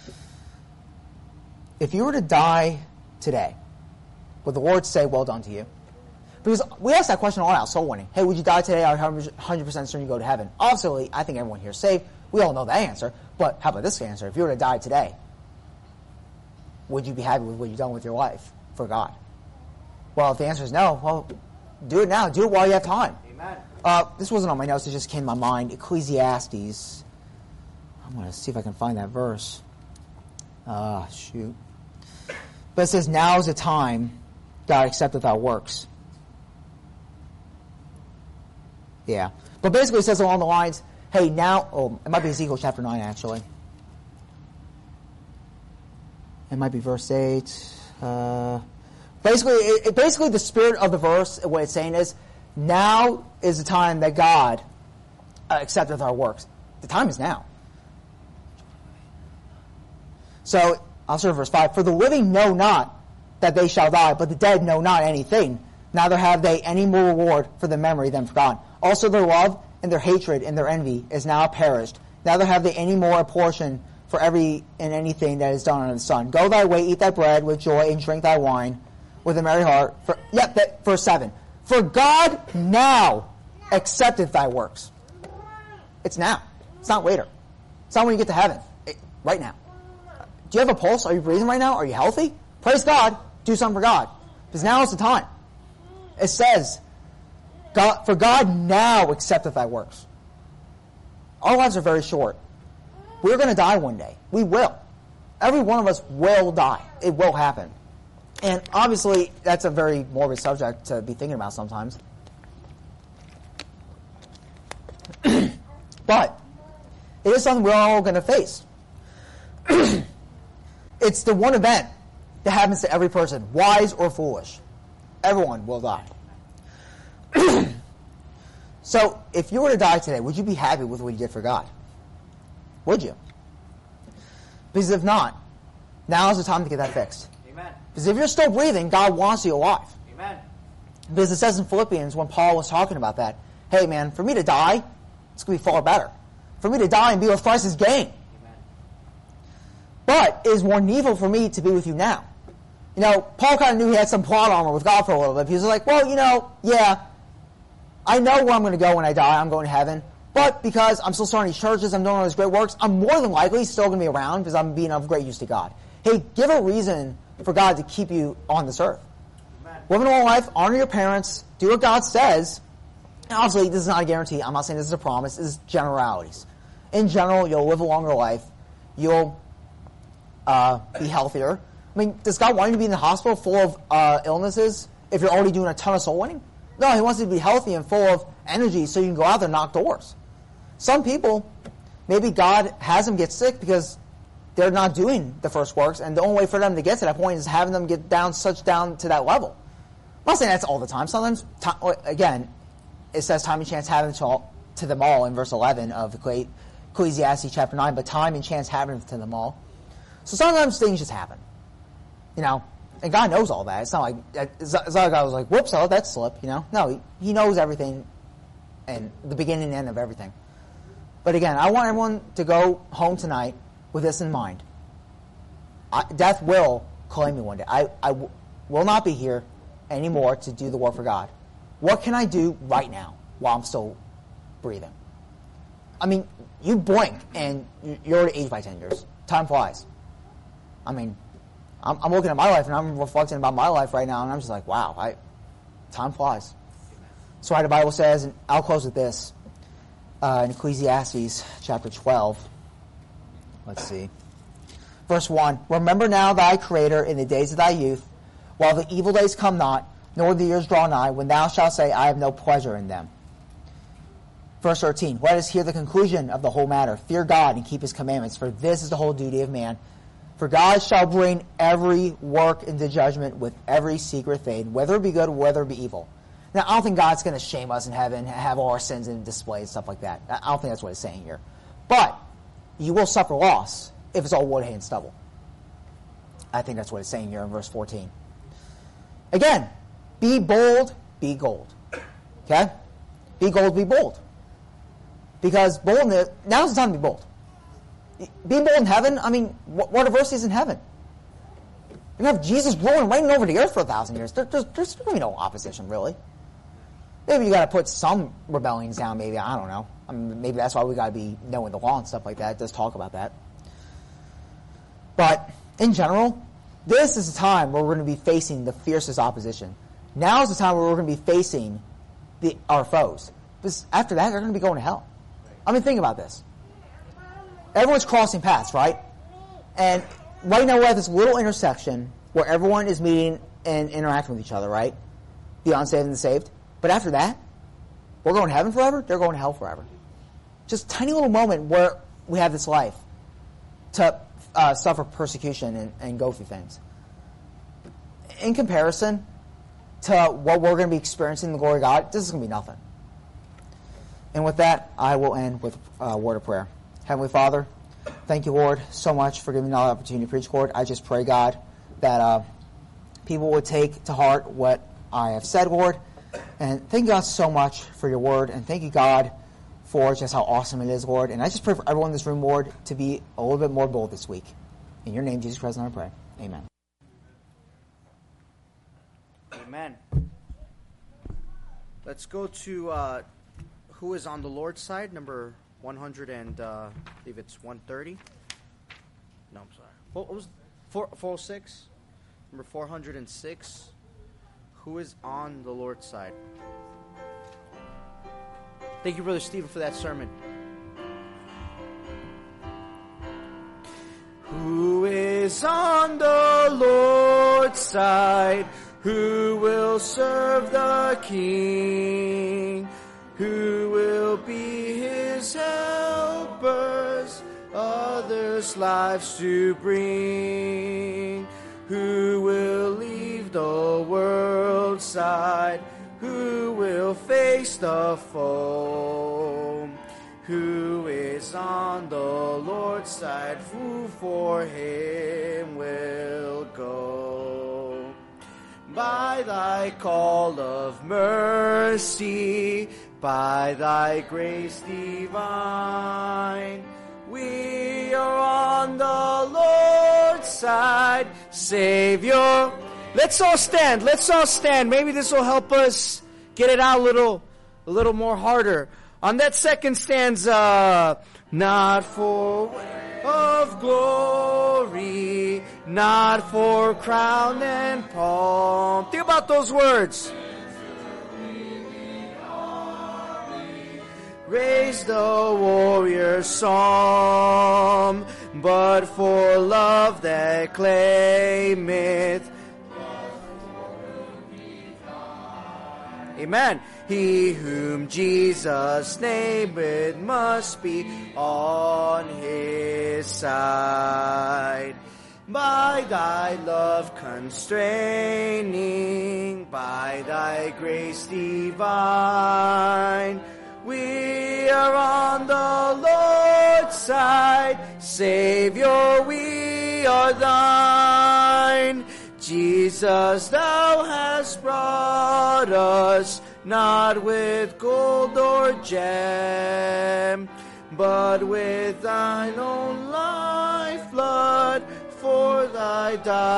If you were to die today, would the Lord say, well done to you? Because we ask that question a lot out, soul winning. Hey, would you die today? I'm one hundred percent certain you go to heaven. Obviously, I think everyone here is saved. We all know that answer. But how about this answer? If you were to die today, would you be happy with what you've done with your life for God? Well, if the answer is no, well, do it now. Do it while you have time.
Amen.
Uh, this wasn't on my notes. It just came to my mind. Ecclesiastes. I'm going to see if I can find that verse. Ah, uh, shoot. But it says, now is the time God accepteth our works. Yeah. But basically it says along the lines, hey, now, oh, it might be Ezekiel chapter nine, actually. It might be verse eight. Uh, basically, it, it, basically the spirit of the verse, what it's saying is, now is the time that God uh, accepteth our works. The time is now. So, I'll start verse five. For the living know not that they shall die, but the dead know not anything. Neither have they any more reward for the memory than for God. Also their love and their hatred and their envy is now perished. Neither have they any more a portion for every and anything that is done under the sun. Go thy way, eat thy bread with joy, and drink thy wine with a merry heart. For, yep, that, verse seven. For God now accepteth thy works. It's now. It's not later. It's not when you get to heaven. right now. Do you have a pulse? Are you breathing right now? Are you healthy? Praise God. Do something for God. Because now is the time. It says, God, for God now accepteth thy works. Our lives are very short. We're going to die one day. We will. Every one of us will die. It will happen. And obviously, that's a very morbid subject to be thinking about sometimes. But it is something we're all going to face. It's the one event that happens to every person, wise or foolish. Everyone will die. So, if you were to die today, would you be happy with what you did for God? Would you? Because if not, now is the time to get that fixed.
Amen.
Because if you're still breathing, God wants you alive.
Amen.
Because it says in Philippians, when Paul was talking about that, hey man, for me to die, it's going to be far better. For me to die and be with Christ is gain.
Amen.
But it is more needful for me to be with you now. You know, Paul kind of knew he had some plot armor with God for a little bit. He was like, well, you know, yeah, I know where I'm going to go when I die. I'm going to heaven. But because I'm still starting these churches, I'm doing all these great works, I'm more than likely still going to be around because I'm being of great use to God. Hey, give a reason for God to keep you on this earth.
Amen.
Live a normal life, honor your parents, do what God says. And obviously, this is not a guarantee. I'm not saying this is a promise. This is generalities. In general, you'll live a longer life. You'll uh, be healthier. I mean, does God want you to be in the hospital full of uh, illnesses if you're already doing a ton of soul winning? No, He wants you to be healthy and full of energy so you can go out there and knock doors. Some people, maybe God has them get sick because they're not doing the first works, and the only way for them to get to that point is having them get down such down to that level. I'm not saying that's all the time. Sometimes, time, again, it says time and chance happen to, all, to them all in verse eleven of Ecclesiastes chapter nine, but time and chance happen to them all. So sometimes things just happen. You know, and God knows all that. It's not like, it's not like I was like, whoops, I let that slip, you know. No, he, he knows everything and the beginning and end of everything. But again, I want everyone to go home tonight with this in mind. I, death will claim me one day. I, I w- will not be here anymore to do the work for God. What can I do right now while I'm still breathing? I mean, you blink and you're already aged by ten years. Time flies. I mean, I'm, I'm looking at my life and I'm reflecting about my life right now and I'm just like, wow, I, time flies. That's why the Bible says, and I'll close with this, uh, in Ecclesiastes chapter twelve. Let's see. Verse one, remember now thy Creator in the days of thy youth, while the evil days come not, nor the years draw nigh, when thou shalt say, I have no pleasure in them. Verse thirteen, let us hear the conclusion of the whole matter. Fear God and keep His commandments, for this is the whole duty of man. For God shall bring every work into judgment with every secret thing, whether it be good or whether it be evil. Now, I don't think God's going to shame us in heaven, have all our sins in display and stuff like that. I don't think that's what it's saying here. But you will suffer loss if it's all wood, hay, and stubble. I think that's what it's saying here in verse fourteen. Again, be bold, be gold. Okay? Be gold, be bold. Because boldness, now's the time to be bold. Being bold in heaven, I mean, what, what adversity is in heaven? You're going to have Jesus ruling, reigning over the earth for a thousand years. There, there's, there's going to be no opposition, really. Maybe you got to put some rebellions down, maybe. I don't know. I mean, maybe that's why we got to be knowing the law and stuff like that. It does talk about that. But in general, this is the time where we're going to be facing the fiercest opposition. Now is the time where we're going to be facing the, our foes. Because after that, they're going to be going to hell. I mean, think about this. Everyone's crossing paths, right? And right now we're at this little intersection where everyone is meeting and interacting with each other, right? The unsaved and the saved. But after that, we're going to heaven forever, they're going to hell forever. Just a tiny little moment where we have this life to uh, suffer persecution and, and go through things. In comparison to what we're going to be experiencing in the glory of God, this is going to be nothing. And with that, I will end with a word of prayer. Heavenly Father, thank you, Lord, so much for giving me the opportunity to preach, Lord. I just pray, God, that uh, people would take to heart what I have said, Lord. And thank you, God, so much for your word. And thank you, God, for just how awesome it is, Lord. And I just pray for everyone in this room, Lord, to be a little bit more bold this week. In your name, Jesus Christ, I pray. Amen.
Amen. Let's go to uh, who is on the Lord's side, number one hundred and uh, I believe it's one thirty. No, I'm sorry. What what was four four oh six? Number four hundred and six. Who is on the Lord's side? Thank you, Brother Stephen, for that sermon. Who is on the Lord's side? Who will serve the King? Who will be his helpers? Others' lives to bring. Who will leave the world's side? Who will face the foe? Who is on the Lord's side? Who for him will go? By thy call of mercy, by thy grace divine, we are on the Lord's side, Savior. Let's all stand. Let's all stand. Maybe this will help us get it out a little, a little more harder. On that second stanza, not for of glory, not for crown and palm. Think about those words. Raise the warrior psalm, but for love that claimeth. Amen. He whom Jesus nameth must be on his side. By thy love constraining, by thy grace divine, we are on the Lord's side. Savior, we are thine. Jesus, thou hast brought us, not with gold or gem, but with thine own lifeblood for thy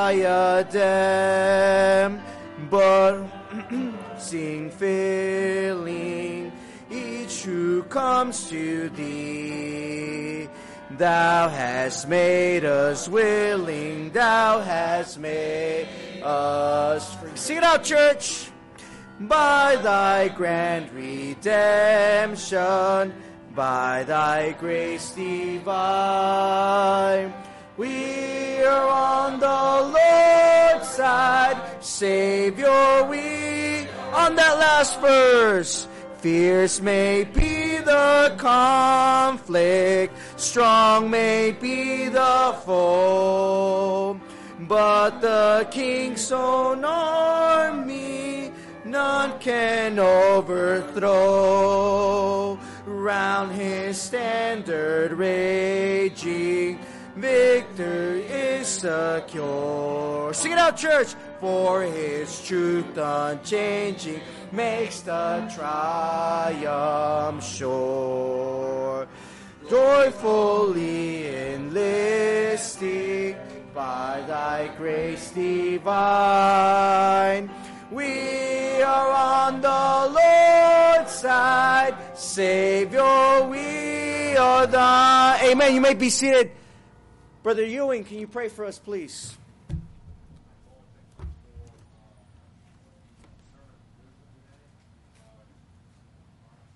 diadem. But sing filling each who comes to thee. Thou hast made us willing, thou hast made us free. Sing it out, church. By thy grand redemption, by thy grace divine, we are on the Lord's side. Savior, we on that last verse. Fierce may be the conflict, strong may be the foe, but the King's own army none can overthrow. Round his standard raging, victory is secure. Sing it out, church. For his truth unchanging makes the triumph sure. Joyfully enlisting by thy grace divine, we are on the Lord's side. Savior, we are thine. Amen. You may be seated. Brother Ewing, can you pray for us, please?